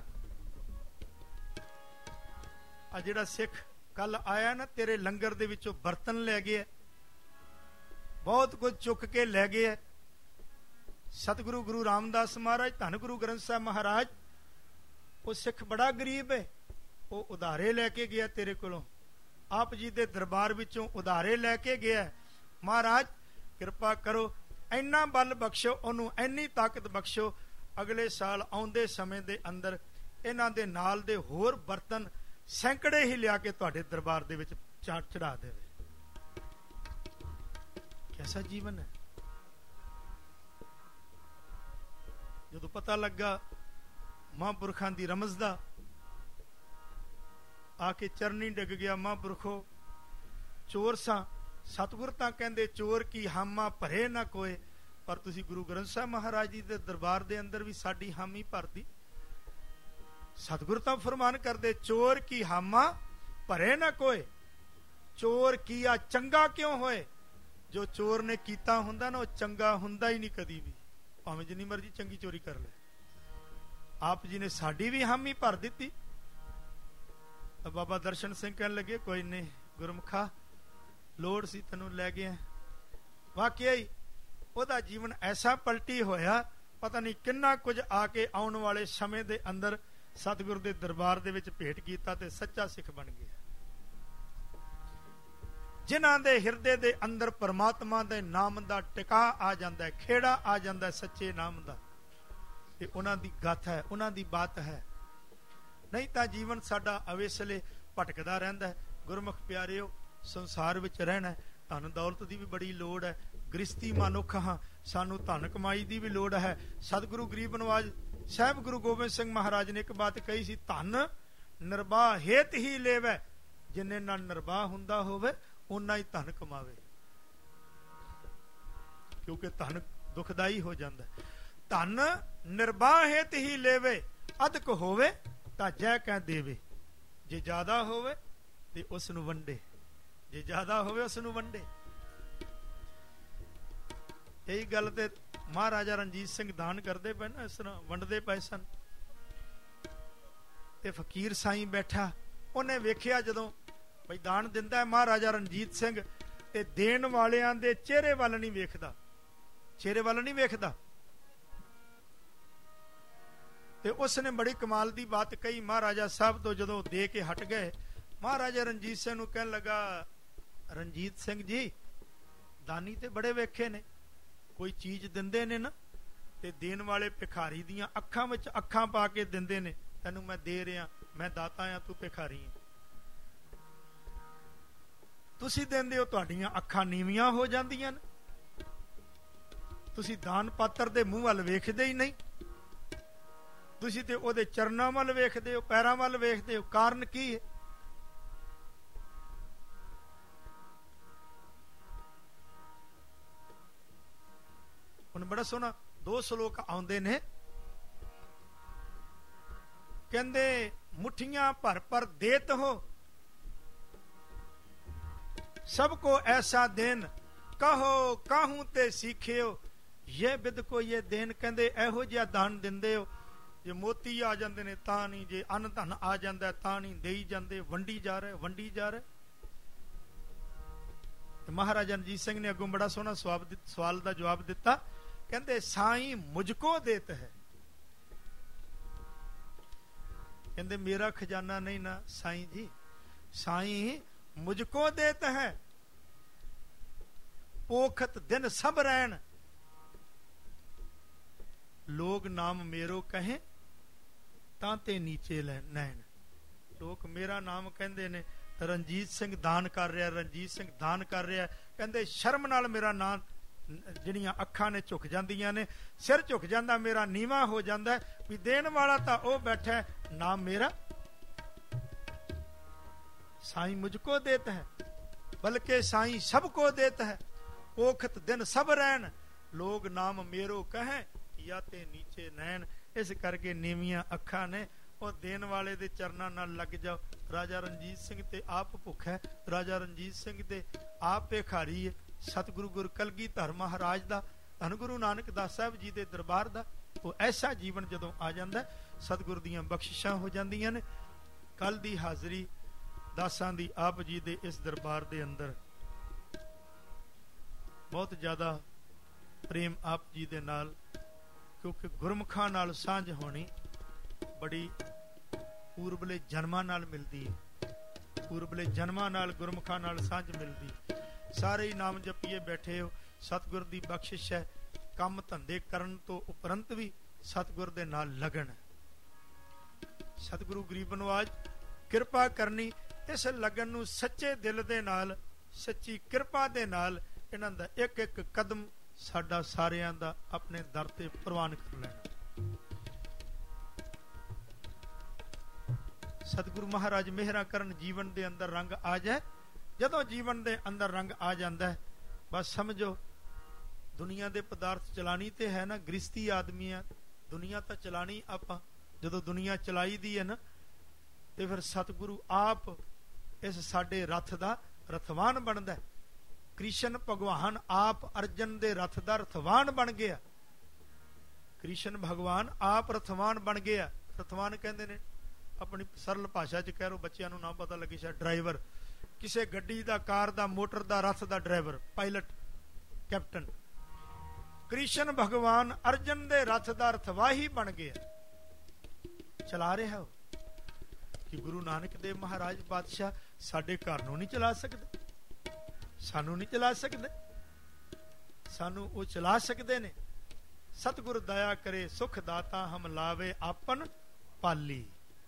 ਆ ਜਿਹੜਾ ਸਿੱਖ ਕੱਲ ਆਇਆ ਨਾ, ਤੇਰੇ ਲੰਗਰ ਦੇ ਵਿੱਚੋਂ ਬਰਤਨ ਲੈ ਗਿਆ, ਬਹੁਤ ਕੁਝ ਚੁੱਕ ਕੇ ਲੈ ਗਿਆ। ਸਤਿਗੁਰੂ ਗੁਰੂ ਰਾਮਦਾਸ ਮਹਾਰਾਜ, ਧੰਨ ਗੁਰੂ ਗ੍ਰੰਥ ਸਾਹਿਬ ਮਹਾਰਾਜ, ਉਹ ਸਿੱਖ ਬੜਾ ਗਰੀਬ ਹੈ, ਉਹ ਉਧਾਰੇ ਲੈ ਕੇ ਗਿਆ ਤੇਰੇ ਕੋਲੋਂ। ਆਪ ਜੀ ਦੇ ਦਰਬਾਰ ਵਿੱਚੋਂ ਉਧਾਰੇ ਲੈ ਕੇ ਗਿਆ। ਮਹਾਰਾਜ ਕਿਰਪਾ ਕਰੋ, ਇੰਨਾ ਬਲ ਬਖਸ਼ੋ ਉਹਨੂੰ, ਇੰਨੀ ਤਾਕਤ ਬਖਸ਼ੋ, ਅਗਲੇ ਸਾਲ ਆਉਂਦੇ ਸਮੇਂ ਦੇ ਅੰਦਰ ਇਹਨਾਂ ਦੇ ਨਾਲ ਦੇ ਹੋਰ ਬਰਤਨ ਸੈਂਕੜੇ ਹੀ ਲਿਆ ਕੇ ਤੁਹਾਡੇ ਦਰਬਾਰ ਦੇ ਵਿੱਚ ਚੜਾ ਦੇਵੇ। ਕੈਸਾ ਜੀਵਨ ਹੈ। ਜਦੋਂ ਪਤਾ ਲੱਗਾ ਮਹਾਂਪੁਰਖਾਂ ਦੀ ਰਮਜ਼ ਦਾ, ਆ ਕੇ ਚਰਨੀ ਡਿੱਗ ਗਿਆ। ਮਹਾਂਪੁਰਖੋ, ਚੋਰ ਸਾਂ, ਸਤਿਗੁਰ ਤਾਂ ਕਹਿੰਦੇ ਚੋਰ ਕੀ ਹਾਮਾ ਭਰੇ ਨਾ ਕੋਏ, ਪਰ ਤੁਸੀਂ ਗੁਰੂ ਗ੍ਰੰਥ ਸਾਹਿਬ ਮਹਾਰਾਜ ਜੀ ਦੇ ਦਰਬਾਰ ਦੇ ਅੰਦਰ ਵੀ ਸਾਡੀ ਹਾਮੀ ਭਰਦੀ। ਸਤਿਗੁਰ ਤਾਂ ਫਰਮਾਨ ਕਰਦੇ, ਚੋਰ ਕੀ ਹਾਮਾ ਭਰੇ ਨਾ ਕੋਏ। ਚੋਰ ਕੀਆ ਚੰਗਾ ਕਿਉਂ ਹੋਏ? ਜੋ ਚੋਰ ਨੇ ਕੀਤਾ ਹੁੰਦਾ ਨਾ, ਉਹ ਚੰਗਾ ਹੁੰਦਾ ਹੀ ਨਹੀਂ ਕਦੀ ਵੀ, ਭਾਵੇਂ ਜਿੰਨੀ ਮਰਜ਼ੀ ਚੰਗੀ ਚੋਰੀ ਕਰ ਲੈ। ਆਪ ਜੀ ਨੇ ਸਾਡੀ ਵੀ ਹਾਮੀ ਭਰ ਦਿੱਤੀ। ਬਾਬਾ ਦਰਸ਼ਨ ਸਿੰਘ ਕਹਿਣ ਲੱਗੇ, ਕੋਈ ਨਹੀਂ ਗੁਰਮੁਖਾ, ਲੋੜ ਸੀ ਤੈਨੂੰ ਲੈ ਗਿਆ। ਵਾਕਿਆ ਹੀ ਉਹਦਾ ਜੀਵਨ ਐਸਾ ਪਲਟੀ ਹੋਇਆ, ਪਤਾ ਨਹੀਂ ਕਿੰਨਾ ਕੁਝ ਆ ਕੇ ਆਉਣ ਵਾਲੇ ਸਮੇਂ ਦੇ ਅੰਦਰ ਸਤਿਗੁਰ ਦੇ ਦਰਬਾਰ ਦੇ ਵਿੱਚ ਭੇਟ ਕੀਤਾ ਤੇ ਸੱਚਾ ਸਿੱਖ ਬਣ ਗਿਆ। ਜਿਨ੍ਹਾਂ ਦੇ ਹਿਰਦੇ ਦੇ ਅੰਦਰ ਪਰਮਾਤਮਾ ਦੇ ਨਾਮ ਦਾ ਟਿਕਾ ਆ ਜਾਂਦਾ, ਖੇੜਾ ਆ ਜਾਂਦਾ ਸੱਚੇ ਨਾਮ ਦਾ, ਤੇ ਉਹਨਾਂ ਦੀ ਗੱਥ ਹੈ, ਉਹਨਾਂ ਦੀ ਬਾਤ ਹੈ। ਨਹੀਂ ਤਾਂ ਜੀਵਨ ਸਾਡਾ ਅਵੇਸਲੇ ਭਟਕਦਾ ਰਹਿੰਦਾ ਹੈ। ਗੁਰਮੁਖ ਪਿਆਰਿਓ, ਸੰਸਾਰ ਵਿੱਚ ਰਹਿਣਾ, ਧਨ ਦੌਲਤ ਦੀ ਵੀ ਬੜੀ ਲੋੜ ਹੈ। ਗ੍ਰਸਤੀ ਮਨੁੱਖ ਹਾਂ, ਸਾਨੂੰ ਧਨ ਕਮਾਈ ਦੀ ਵੀ ਲੋੜ ਹੈ। ਸਤਿਗੁਰੂ ਗਰੀਬ ਨਵਾਜ ਸਾਹਿਬ ਗੁਰੂ ਗੋਬਿੰਦ ਸਿੰਘ ਮਹਾਰਾਜ ਨੇ ਇੱਕ ਬਾਤ ਕਹੀ ਸੀ, ਧਨ ਨਿਰਬਾਹ ਹੇਤ ਹੀ ਲੇਵੈ, ਜਿੰਨੇ ਨਾਲ ਨਿਰਬਾਹ ਹੁੰਦਾ ਹੋਵੇ ਓਨਾ ਹੀ ਧਨ ਕਮਾਵੇ, ਕਿਉਂਕਿ ਧਨ ਦੁਖਦਾਈ ਹੋ ਜਾਂਦਾ। ਧਨ ਨਿਰਬਾਹ ਹੇਤ ਹੀ ਲੇਵੇ, ਅਧਿਕ ਹੋਵੇ ਤਾਂ ਜੈ ਕਹਿ ਦੇਵੇ। ਜੇ ਜ਼ਿਆਦਾ ਹੋਵੇ ਤੇ ਉਸ ਨੂੰ ਵੰਡੇ, ਜੇ ਜ਼ਿਆਦਾ ਹੋਵੇ ਉਸ ਨੂੰ ਵੰਡੇ। ਇਹੀ ਗੱਲ ਤੇ ਮਹਾਰਾਜਾ ਰਣਜੀਤ ਸਿੰਘ ਦਾਨ ਕਰਦੇ ਪਏ ਨਾ, ਇਸ ਤਰ੍ਹਾਂ ਵੰਡਦੇ ਪਏ ਸਨ। ਤੇ ਫਕੀਰ ਸਾਈਂ ਬੈਠਾ, ਉਹਨੇ ਵੇਖਿਆ ਜਦੋਂ ਬਈ ਦਾਨ ਦਿੰਦਾ ਹੈ ਮਹਾਰਾਜਾ ਰਣਜੀਤ ਸਿੰਘ, ਤੇ ਦੇਣ ਵਾਲਿਆਂ ਦੇ ਚਿਹਰੇ ਵੱਲ ਨਹੀਂ ਵੇਖਦਾ, ਚਿਹਰੇ ਵੱਲ ਨਹੀਂ ਵੇਖਦਾ। ਤੇ ਉਸਨੇ ਬੜੀ ਕਮਾਲ ਦੀ ਬਾਤ ਕਹੀ ਮਹਾਰਾਜਾ ਸਾਹਿਬ ਤੋਂ ਜਦੋਂ ਦੇ ਕੇ ਹਟ ਗਏ। ਮਹਾਰਾਜਾ ਰਣਜੀਤ ਸਿੰਘ ਨੂੰ ਕਹਿਣ ਲੱਗਾ, ਰਣਜੀਤ ਸਿੰਘ ਜੀ, ਦਾਨੀ ਤੇ ਬੜੇ ਵੇਖੇ ਨੇ, ਕੋਈ ਚੀਜ਼ ਦਿੰਦੇ ਨੇ ਨਾ ਤੇ ਦੇਣ ਵਾਲੇ ਭਿਖਾਰੀ ਦੀਆਂ ਅੱਖਾਂ ਵਿੱਚ ਅੱਖਾਂ ਪਾ ਕੇ ਦਿੰਦੇ ਨੇ, ਤੈਨੂੰ ਮੈਂ ਦੇ ਰਿਹਾ, ਮੈਂ ਦਾਤਾ ਆ, ਤੂੰ ਭਿਖਾਰੀ ਹੈ। ਤੁਸੀਂ ਦਿੰਦੇ ਹੋ, ਤੁਹਾਡੀਆਂ ਅੱਖਾਂ ਨੀਵੀਆਂ ਹੋ ਜਾਂਦੀਆਂ ਨੇ, ਤੁਸੀਂ ਦਾਨ ਪਾਤਰ ਦੇ ਮੂੰਹ ਵੱਲ ਵੇਖਦੇ ਹੀ ਨਹੀਂ, ਤੁਸੀਂ ਤੇ ਉਹਦੇ ਚਰਨਾਂ ਵੱਲ ਵੇਖਦੇ ਹੋ, ਪੈਰਾਂ ਵੱਲ ਵੇਖਦੇ ਹੋ। ਕਾਰਨ ਕੀ ਹੈ? ਹੁਣ ਬੜਾ ਸੋਹਣਾ 2 ਸ਼ਲੋਕ ਆਉਂਦੇ ਨੇ, ਕਹਿੰਦੇ ਮੁੱਠੀਆਂ ਭਰ ਭਰ ਦੇਤ ਹੋ, ਸਭ ਕੋ ਐਸਾ ਦੇਨ, ਕਹੋ ਕਾਹੂ ਤੇ ਸਿੱਖਿਓ, ਇਹ ਬਿਦ ਕੋ ਇਹ ਦੇਨ। ਕਹਿੰਦੇ ਇਹੋ ਜਿਹਾ ਦਾਨ ਦਿੰਦੇ ਹੋ, ਜੇ ਮੋਤੀ ਆ ਜਾਂਦੇ ਨੇ ਤਾਂ ਨਹੀਂ, ਜੇ ਅੰਨ ਧਨ ਆ ਜਾਂਦਾ ਤਾਂ ਨਹੀਂ, ਦੇਈ ਜਾਂਦੇ, ਵੰਡੀ ਜਾ ਰਹੇ, ਵੰਡੀ ਜਾ ਰਹੇ। ਤੇ ਮਹਾਰਾਜਾ ਰਣਜੀਤ ਸਿੰਘ ਨੇ ਅੱਗੋਂ ਬੜਾ ਸੋਹਣਾ ਸਵਾਲ ਦਾ ਜਵਾਬ ਦਿੱਤਾ, ਕਹਿੰਦੇ ਸਾਈਂ ਮੁਝਕੋ ਦੇਤ ਹੈ। ਕਹਿੰਦੇ ਮੇਰਾ ਖਜ਼ਾਨਾ ਨਹੀਂ ਨਾ ਸਾਈਂ ਜੀ, ਸਾਈਂ ਮੁਝਕੋ ਦੇਤ ਹੈ। ਪੋਖਤ ਦਿਨ ਸਭ ਰਹਿਣ, ਲੋਗ ਨਾਮ ਮੇਰੋ ਕਹੇ ਤਾਂ ਤੇ ਨੀਚੇ ਨੈਣ। ਲੋਕ ਮੇਰਾ ਨਾਮ ਕਹਿੰਦੇ ਨੇ, ਰਣਜੀਤ ਸਿੰਘ ਦਾਨ ਕਰ ਰਿਹਾ, ਰਣਜੀਤ ਸਿੰਘ ਦਾਨ ਕਰ ਰਿਹਾ। ਕਹਿੰਦੇ ਸ਼ਰਮ ਨਾਲ ਮੇਰਾ ਨਾਮ, ਜਿਹੜੀਆਂ ਅੱਖਾਂ ਨੇ ਝੁਕ ਜਾਂਦੀਆਂ ਨੇ, ਸਿਰ ਝੁਕ ਜਾਂਦਾ, ਮੇਰਾ ਨੀਵਾਂ ਹੋ ਜਾਂਦਾ ਵੀ ਦੇਣ ਵਾਲਾ ਤਾਂ ਉਹ ਬੈਠਾ, ਨਾਮ ਮੇਰਾ। ਸਾਈਂ ਮੁਝਕੋ ਦੇਤ ਹੈ, ਬਲਕਿ ਸਾਈਂ ਸਭ ਕੋ ਦੇਤ ਹੈ। ਪੋਖਤ ਦਿਨ ਸਭ ਰਹਿਣ, ਲੋਗ ਨਾਮ ਮੇਰੋ ਕਹੇ ਜਾਂ ਤੇ ਨੀਚੇ ਨੈਣ। ਇਸ ਕਰਕੇ ਨੀਵੀਆਂ ਅੱਖਾਂ ਨੇ, ਉਹ ਦੇਣ ਵਾਲੇ ਦੇ ਚਰਨਾਂ ਨਾਲ ਲੱਗ ਜਾਓ। ਰਾਜਾ ਰਣਜੀਤ ਸਿੰਘ ਤੇ ਆਪ ਭੁੱਖ ਹੈ, ਰਾਜਾ ਰਣਜੀਤ ਸਿੰਘ ਤੇ ਆਪ ਭਿਖਾਰੀ ਹੈ। ਸਤਿਗੁਰੂ ਗੁਰ ਕਲਗੀਧਰ ਮਹਾਰਾਜ ਦਾ, ਧੰਨ ਗੁਰੂ ਨਾਨਕ ਦਾਸ ਸਾਹਿਬ ਜੀ ਦੇ ਦਰਬਾਰ ਦਾ ਉਹ ਐਸਾ ਜੀਵਨ ਜਦੋਂ ਆ ਜਾਂਦਾ, ਸਤਿਗੁਰ ਦੀਆਂ ਬਖਸ਼ਿਸ਼ਾਂ ਹੋ ਜਾਂਦੀਆਂ ਨੇ। ਕੱਲ ਦੀ ਹਾਜ਼ਰੀ ਦਾਸਾਂ ਦੀ ਆਪ ਜੀ ਦੇ ਇਸ ਦਰਬਾਰ ਦੇ ਅੰਦਰ ਬਹੁਤ ਜ਼ਿਆਦਾ ਪ੍ਰੇਮ ਆਪ ਜੀ ਦੇ ਨਾਲ, ਕਿਉਂਕਿ ਗੁਰਮੁਖਾਂ ਨਾਲ ਸਾਂਝ ਹੋਣੀ ਬੜੀ ਪੂਰਬਲੇ ਜਨਮਾਂ ਨਾਲ ਮਿਲਦੀ ਹੈ, ਪੂਰਬਲੇ ਜਨਮਾਂ ਨਾਲ ਗੁਰਮੁਖਾਂ ਨਾਲ ਸਾਂਝ ਮਿਲਦੀ। ਸਾਰੇ ਹੀ ਨਾਮ ਜਪੀਏ ਬੈਠੇ ਹੋ, ਸਤਿਗੁਰ ਦੀ ਬਖਸ਼ਿਸ਼ ਹੈ। ਕੰਮ ਧੰਦੇ ਕਰਨ ਤੋਂ ਉਪਰੰਤ ਵੀ ਸਤਿਗੁਰ ਦੇ ਨਾਲ ਲਗਨ, ਸਤਿਗੁਰੂ ਗਰੀਬ ਨਵਾਜ ਕਿਰਪਾ ਕਰਨੀ। ਇਸ ਲਗਨ ਨੂੰ ਸੱਚੇ ਦਿਲ ਦੇ ਨਾਲ, ਸੱਚੀ ਕਿਰਪਾ ਦੇ ਨਾਲ ਇਹਨਾਂ ਦਾ ਇੱਕ ਇੱਕ ਕਦਮ ਸਾਡਾ ਸਾਰਿਆਂ ਦਾ ਆਪਣੇ ਦਰ ਤੇ ਪ੍ਰਵਾਨ ਕਰ ਲੈਣਾ। ਸਤਿਗੁਰੂ ਮਹਾਰਾਜ ਮਿਹਰਾਂ ਕਰਨ, ਜੀਵਨ ਦੇ ਅੰਦਰ ਰੰਗ ਆ ਜਾਏ। ਜਦੋਂ ਜੀਵਨ ਦੇ ਅੰਦਰ ਰੰਗ ਆ ਜਾਂਦਾ ਹੈ, ਬਸ ਸਮਝੋ ਦੁਨੀਆ ਦੇ ਪਦਾਰਥ ਚਲਾਣੀ ਤੇ ਹੈ ਨਾ, ਗ੍ਰਸਤੀ ਆਦਮੀ ਆ, ਦੁਨੀਆ ਤਾਂ ਚਲਾਣੀ ਆਪਾਂ। ਜਦੋਂ ਦੁਨੀਆ ਚਲਾਈ ਦੀ ਹੈ ਨਾ, ਤੇ ਫਿਰ ਸਤਿਗੁਰੂ ਆਪ ਇਸ ਸਾਡੇ ਰਥ ਦਾ ਰਥਵਾਨ ਬਣਦਾ। ਕ੍ਰਿਸ਼ਨ ਭਗਵਾਨ ਆਪ ਅਰਜਨ ਦੇ ਰਥ ਦਾ ਰਥਵਾਨ ਬਣ ਗਿਆ। ਕ੍ਰਿਸ਼ਨ ਭਗਵਾਨ ਆਪ ਰਥਵਾਨ ਬਣ ਗਿਆ। ਰਥਵਾਨ ਕਹਿੰਦੇ ਨੇ, ਆਪਣੀ ਸਰਲ ਭਾਸ਼ਾ ਚ ਕਹਿ ਰੋ, ਬੱਚਿਆਂ ਨੂੰ ਨਾ ਪਤਾ ਲੱਗੇ ਸ਼ਾਇਦ, ਡਰਾਈਵਰ, ਕਿਸੇ ਗੱਡੀ ਦਾ, ਕਾਰ ਦਾ, ਮੋਟਰ ਦਾ, ਰਥ ਦਾ ਡਰਾਈਵਰ, ਪਾਇਲਟ, ਕੈਪਟਨ। ਕ੍ਰਿਸ਼ਨ ਭਗਵਾਨ ਅਰਜਨ ਦੇ ਰਥ ਦਾ ਰਥਵਾਹੀ ਬਣ ਗਿਆ, ਚਲਾ ਰਿਹਾ ਹੋ। ਕਿ ਗੁਰੂ ਨਾਨਕ ਦੇਵ ਮਹਾਰਾਜ ਪਾਤਸ਼ਾਹ ਸਾਡੇ ਘਰ ਨੂੰ ਨਹੀਂ ਚਲਾ ਸਕਦੇ, ਸਾਨੂੰ ਨਹੀਂ ਚਲਾ ਸਕਦੇ, ਸਾਨੂੰ ਉਹ ਚਲਾ ਸਕਦੇ ਨੇ। ਸਤਿਗੁਰ ਦਇਆ ਕਰੇ ਸੁਖ ਦਾਤਾ ਹਮ ਲਾਵੇ ਆਪਨ ਪਾਲੀ,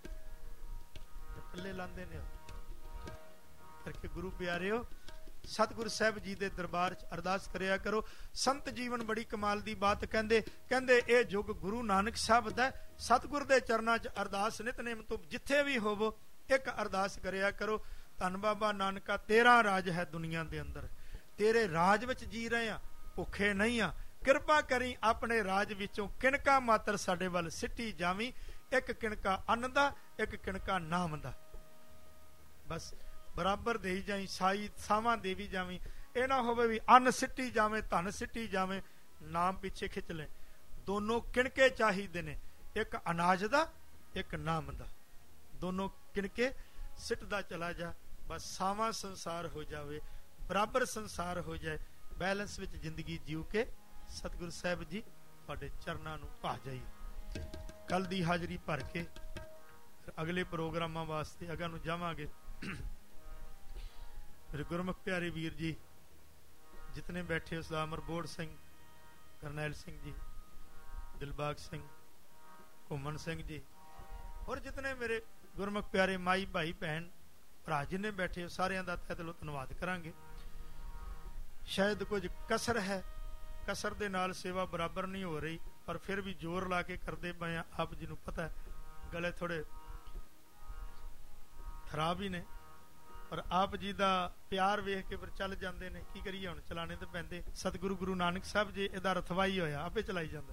ਪੱਲੇ ਲਾਂਦੇ ਨੇ। ਕਰਕੇ ਗੁਰੂ ਪਿਆਰਿਓ, ਸਤਿਗੁਰ ਸਾਹਿਬ ਜੀ ਦੇ ਦਰਬਾਰ 'ਚ ਅਰਦਾਸ ਕਰਿਆ ਕਰੋ। ਸੰਤ ਜੀਵਨ ਬੜੀ ਕਮਾਲ ਦੀ ਬਾਤ ਕਹਿੰਦੇ ਇਹ ਯੁੱਗ ਗੁਰੂ ਨਾਨਕ ਸਾਹਿਬ ਦਾ। ਸਤਿਗੁਰ ਦੇ ਚਰਨਾਂ 'ਚ ਅਰਦਾਸ ਨਿਤਨੇਮ ਤੋਂ ਜਿੱਥੇ ਵੀ ਹੋਵੋ ਇੱਕ ਅਰਦਾਸ ਕਰਿਆ ਕਰੋ। ਧੰਨ ਬਾਬਾ ਨਾਨਕਾ, ਤੇਰਾ ਰਾਜ ਹੈ ਦੁਨੀਆ ਦੇ ਅੰਦਰ, ਤੇਰੇ ਰਾਜ ਵਿੱਚ ਜੀ ਰਹੇ ਆ, ਭੁੱਖੇ ਨਹੀਂ ਆ। ਕਿਰਪਾ ਕਰੀ ਆਪਣੇ ਰਾਜ ਵਿੱਚੋਂ ਕਿਣਕਾ ਮਾਤਰ ਸਾਡੇ ਵੱਲ ਸਿੱਟੀ ਜਾਵੀਂ, ਇੱਕ ਕਿਣਕਾ ਅੰਨ ਦਾ, ਇੱਕ ਕਿਣਕਾ ਨਾਮ ਦਾ, ਬਸ ਬਰਾਬਰ ਦੇਈ ਜਾਈ, ਸਾਵਾਂ ਦੇਵੀ ਜਾਵੀਂ। ਇਹ ਨਾ ਹੋਵੇ ਵੀ ਅੰਨ ਸਿੱਟੀ ਜਾਵੇਂ, ਧਨ ਸਿੱਟੀ ਜਾਵੇਂ, ਨਾਮ ਪਿੱਛੇ ਖਿੱਚ ਲੈ। ਦੋਨੋਂ ਕਿਣਕੇ ਚਾਹੀਦੇ ਨੇ, ਇੱਕ ਅਨਾਜ ਦਾ, ਇੱਕ ਨਾਮ ਦਾ। ਦੋਨੋਂ ਕਿਣਕੇ ਸਿੱਟਦਾ ਚਲਾ ਜਾ, ਬਸ ਸਾਵਾਂ ਸੰਸਾਰ ਹੋ ਜਾਵੇ, ਬਰਾਬਰ ਸੰਸਾਰ ਹੋ ਜਾਏ, ਬੈਲੈਂਸ ਵਿੱਚ ਜ਼ਿੰਦਗੀ ਜੀਉ ਕੇ ਸਤਿਗੁਰੂ ਸਾਹਿਬ ਜੀ ਤੁਹਾਡੇ ਚਰਨਾਂ ਨੂੰ ਭਾ ਜਾਈਏ। ਕੱਲ ਦੀ ਹਾਜ਼ਰੀ ਭਰ ਕੇ ਅਗਲੇ ਪ੍ਰੋਗਰਾਮਾਂ ਵਾਸਤੇ ਅਗਾਂ ਨੂੰ ਜਾਵਾਂਗੇ। ਮੇਰੇ ਗੁਰਮੁਖ ਪਿਆਰੇ ਵੀਰ ਜੀ ਜਿਤਨੇ ਬੈਠੇ ਹੋ, ਸਰਦਾਰ ਅਮਰਬੋੜ ਸਿੰਘ, ਕਰਨੈਲ ਸਿੰਘ ਜੀ, ਦਿਲਬਾਗ ਸਿੰਘ, ਘੁੰਮਣ ਸਿੰਘ ਜੀ, ਹੋਰ ਜਿਤਨੇ ਮੇਰੇ ਗੁਰਮੁਖ ਪਿਆਰੇ ਮਾਈ ਭਾਈ ਭੈਣ ਭਰਾ ਜਿੰਨੇ ਬੈਠੇ ਹੋ, ਸਾਰਿਆਂ ਦਾ ਤਹਿ ਦਿਲੋਂ ਧੰਨਵਾਦ ਕਰਾਂਗੇ। ਸ਼ਾਇਦ ਕੁਝ ਕਸਰ ਹੈ, ਕਸਰ ਦੇ ਨਾਲ ਸੇਵਾ ਬਰਾਬਰ ਨਹੀਂ ਹੋ ਰਹੀ, ਪਰ ਫਿਰ ਵੀ ਜ਼ੋਰ ਲਾ ਕੇ ਕਰਦੇ ਪਏ ਆ। ਆਪ ਜੀ ਨੂੰ ਪਤਾ ਹੈ ਗਲੇ ਥੋੜੇ ਖਰਾਬ ਹੀ ਨੇ, ਪਰ ਆਪ ਜੀ ਦਾ ਪਿਆਰ ਵੇਖ ਕੇ ਫਿਰ ਚੱਲ ਜਾਂਦੇ ਨੇ। ਕੀ ਕਰੀਏ ਹੁਣ, ਚਲਾਣੇ ਤਾਂ ਪੈਂਦੇ। ਸਤਿਗੁਰੂ ਗੁਰੂ ਨਾਨਕ ਸਾਹਿਬ ਜੀ ਇਹਦਾ ਰਥਵਾਈ ਹੋਇਆ, ਆਪੇ ਚਲਾਈ ਜਾਂਦਾ।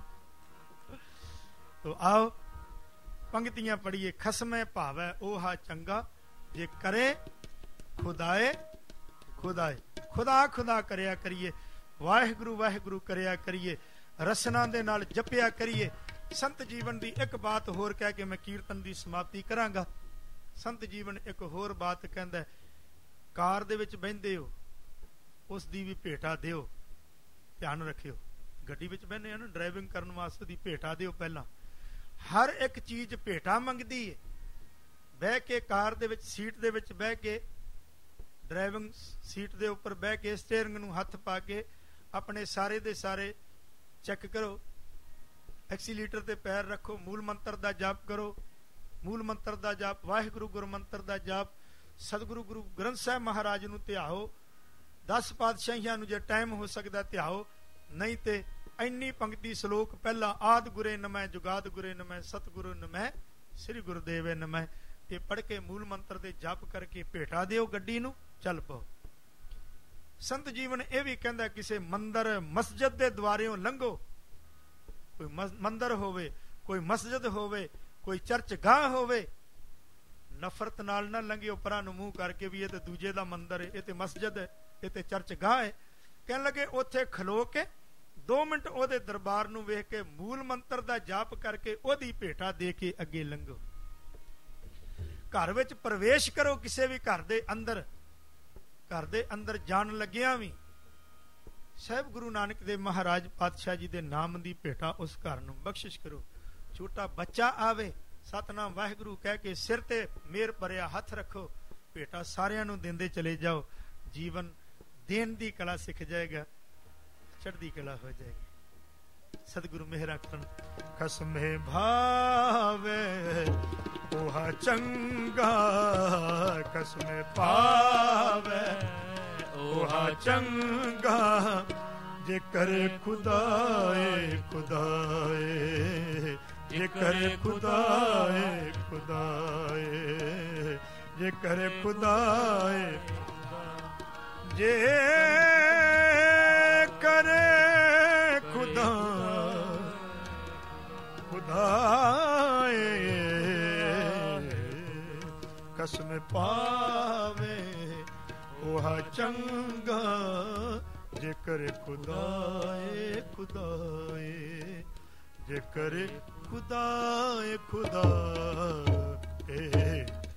ਤੋ ਆਓ ਪੰਕਤੀਆਂ ਪੜੀਏ। ਖਸਮੈ ਭਾਵੈ ਓਹਾ ਚੰਗਾ, ਜੇ ਕਰੇ ਖੁਦਾਏ ਖੁਦਾਏ। ਖੁਦਾ ਖੁਦਾ ਕਰਿਆ ਕਰੀਏ, ਵਾਹਿਗੁਰੂ ਵਾਹਿਗੁਰੂ ਕਰਿਆ ਕਰੀਏ, ਰਸਨਾ ਦੇ ਨਾਲ ਜਪਿਆ ਕਰੀਏ। ਸੰਤ ਜੀਵਨ ਦੀ ਇੱਕ ਬਾਤ ਹੋਰ ਕਹਿ ਕੇ ਮੈਂ ਕੀਰਤਨ ਦੀ ਸਮਾਪਤੀ ਕਰਾਂਗਾ। ਸੰਤ ਜੀਵਨ ਇੱਕ ਹੋਰ ਬਾਤ ਕਹਿੰਦਾ, ਕਾਰ ਦੇ ਵਿੱਚ ਬਹਿੰਦੇ ਹੋ, ਉਸ ਦੀ ਵੀ ਭੇਟਾ ਦਿਓ, ਧਿਆਨ ਰੱਖਿਓ। ਗੱਡੀ ਵਿੱਚ ਬਹਿੰਦੇ ਆ ਨਾ, ਡਰਾਈਵਿੰਗ ਕਰਨ ਵਾਸਤੇ ਦੀ ਭੇਟਾ ਦਿਓ। ਪਹਿਲਾਂ ਹਰ ਇੱਕ ਚੀਜ਼ ਭੇਟਾ ਮੰਗਦੀ ਹੈ। ਬਹਿ ਕੇ ਕਾਰ ਦੇ ਵਿੱਚ, ਸੀਟ ਦੇ ਵਿੱਚ ਬਹਿ ਕੇ, ਡਰਾਈਵਿੰਗ ਸੀਟ ਦੇ ਉੱਪਰ ਬਹਿ ਕੇ ਸਟੀਅਰਿੰਗ ਨੂੰ ਹੱਥ ਪਾ ਕੇ ਆਪਣੇ ਸਾਰੇ ਦੇ ਸਾਰੇ ਚੈੱਕ ਕਰੋ। ਐਕਸੀਲੇਟਰ ਤੇ ਪੈਰ ਰੱਖੋ, ਮੂਲ ਮੰਤਰ ਦਾ ਜਾਪ ਕਰੋ, ਮੂਲ ਮੰਤਰ ਦਾ ਜਾਪ, ਵਾਹਿਗੁਰੂ ਗੁਰੂ ਮੰਤਰ ਦਾ ਜਾਪ, ਸਤਿਗੁਰੂ ਗੁਰੂ ਗ੍ਰੰਥ ਸਾਹਿਬ ਮਹਾਰਾਜ ਨੂੰ ਧਿਆਓ, 10 ਪਾਤਸ਼ਾਹੀਆਂ ਨੂੰ ਜੇ ਟਾਈਮ ਹੋ ਸਕਦਾ ਧਿਆਓ, ਨਹੀਂ ਤੇ ਇੰਨੀ ਪੰਕਤੀ ਸ਼ਲੋਕ ਪਹਿਲਾਂ ਆਦ ਗੁਰੇ ਨਮੈ, ਜੁਗਾਦ ਗੁਰੇ ਨਮੈ, ਸਤਿਗੁਰੂ ਨਮੈ, ਸ੍ਰੀ ਗੁਰਦੇਵੇ ਨਮੈ, ਇਹ ਪੜ੍ਹ ਕੇ ਮੂਲ ਮੰਤਰ ਦੇ ਜਪ ਕਰਕੇ ਭੇਟਾ ਦਿਓ ਗੱਡੀ ਨੂੰ, ਚੱਲ ਪਓ। ਸੰਤ ਜੀਵਨ ਇਹ ਵੀ ਕਹਿੰਦਾ, ਕਿਸੇ ਮੰਦਰ ਮਸਜਿਦ ਦੇ ਦੁਆਰਿਓਂ ਲੰਘੋ। ਕੋਈ ਮੰਦਰ ਹੋਵੇ, ਕੋਈ ਮਸਜਿਦ ਹੋਵੇ, ਕੋਈ ਚਰਚ ਗਾਹ ਹੋਵੇ, ਨਫ਼ਰਤ ਨਾਲ ਨਾ ਲੰਘਿਓ, ਪਰਾਂ ਨੂੰ ਮੂੰਹ ਕਰਕੇ ਵੀ ਇਹ ਤੇ ਦੂਜੇ ਦਾ ਮੰਦਰ ਹੈ, ਇਹ ਤੇ ਮਸਜਿਦ ਹੈ, ਇਹ ਤੇ ਚਰਚ ਗਾਹ ਹੈ। ਕਹਿਣ ਲੱਗੇ ਉੱਥੇ ਖਲੋ ਕੇ 2 ਮਿੰਟ ਉਹਦੇ ਦਰਬਾਰ ਨੂੰ ਵੇਖ ਕੇ ਮੂਲ ਮੰਤਰ ਦਾ ਜਾਪ ਕਰਕੇ ਉਹਦੀ ਭੇਟਾ ਦੇ ਕੇ ਅੱਗੇ ਲੰਘੋ। ਘਰ ਵਿੱਚ ਪ੍ਰਵੇਸ਼ ਕਰੋ, ਕਿਸੇ ਵੀ ਘਰ ਦੇ ਅੰਦਰ ਜਾਣ ਲੱਗਿਆ ਵੀ ਸਾਹਿਬ ਗੁਰੂ ਨਾਨਕ ਦੇਵ ਮਹਾਰਾਜ ਪਾਤਸ਼ਾਹ ਜੀ ਦੇ ਨਾਮ ਦੀ ਭੇਟਾ ਉਸ ਘਰ ਨੂੰ ਬਖਸ਼ਿਸ਼ ਕਰੋ। ਛੋਟਾ ਬੱਚਾ ਆਵੇ, ਸਤਨਾਮ ਵਾਹਿਗੁਰੂ ਕਹਿ ਕੇ ਸਿਰ ਤੇ ਮਿਹਰ ਭਰਿਆ ਹੱਥ ਰੱਖੋ, ਭੇਟਾ ਸਾਰਿਆਂ ਨੂੰ ਦਿੰਦੇ ਚਲੇ ਜਾਓ। ਜੀਵਨ ਦੇਣ ਦੀ ਕਲਾ ਸਿੱਖ ਜਾਏਗਾ, ਚੜ੍ਹਦੀ ਕਲਾ ਹੋ ਜਾਏਗੀ। ਸਤਿਗੁਰੂ ਮਿਹਰਾਂ ਕਰਨ। ਖਸਮੇ ਭਾਵੇ ਓਹਾ ਚੰਗਾ, ਖਸਮੇ ਭਾਵੇ ਓਹਾ ਚੰਗਾ, ਜੇ ਕਰੇ ਖੁਦਾਏ ਖੁਦਾਏ, ਜੇ ਕਰੇ ਖੁਦਾਏ ਖੁਦਾਏ, ਜੇ ਕਰੇ ਖੁਦਾਏ, ਜੇ ਕਰੇ ਖੁਦਾ ਖੁਦਾਏ, ਕਸਮ ਪਾਵੇ ਓਹਾ ਚੰਗਾ, ਜੇ ਕਰੇ ਖੁਦਾਏ ਖੁਦਾਏ, ਜੇ ਕਰੇ ਖੁਦਾਏ ਖੁਦਾਏ।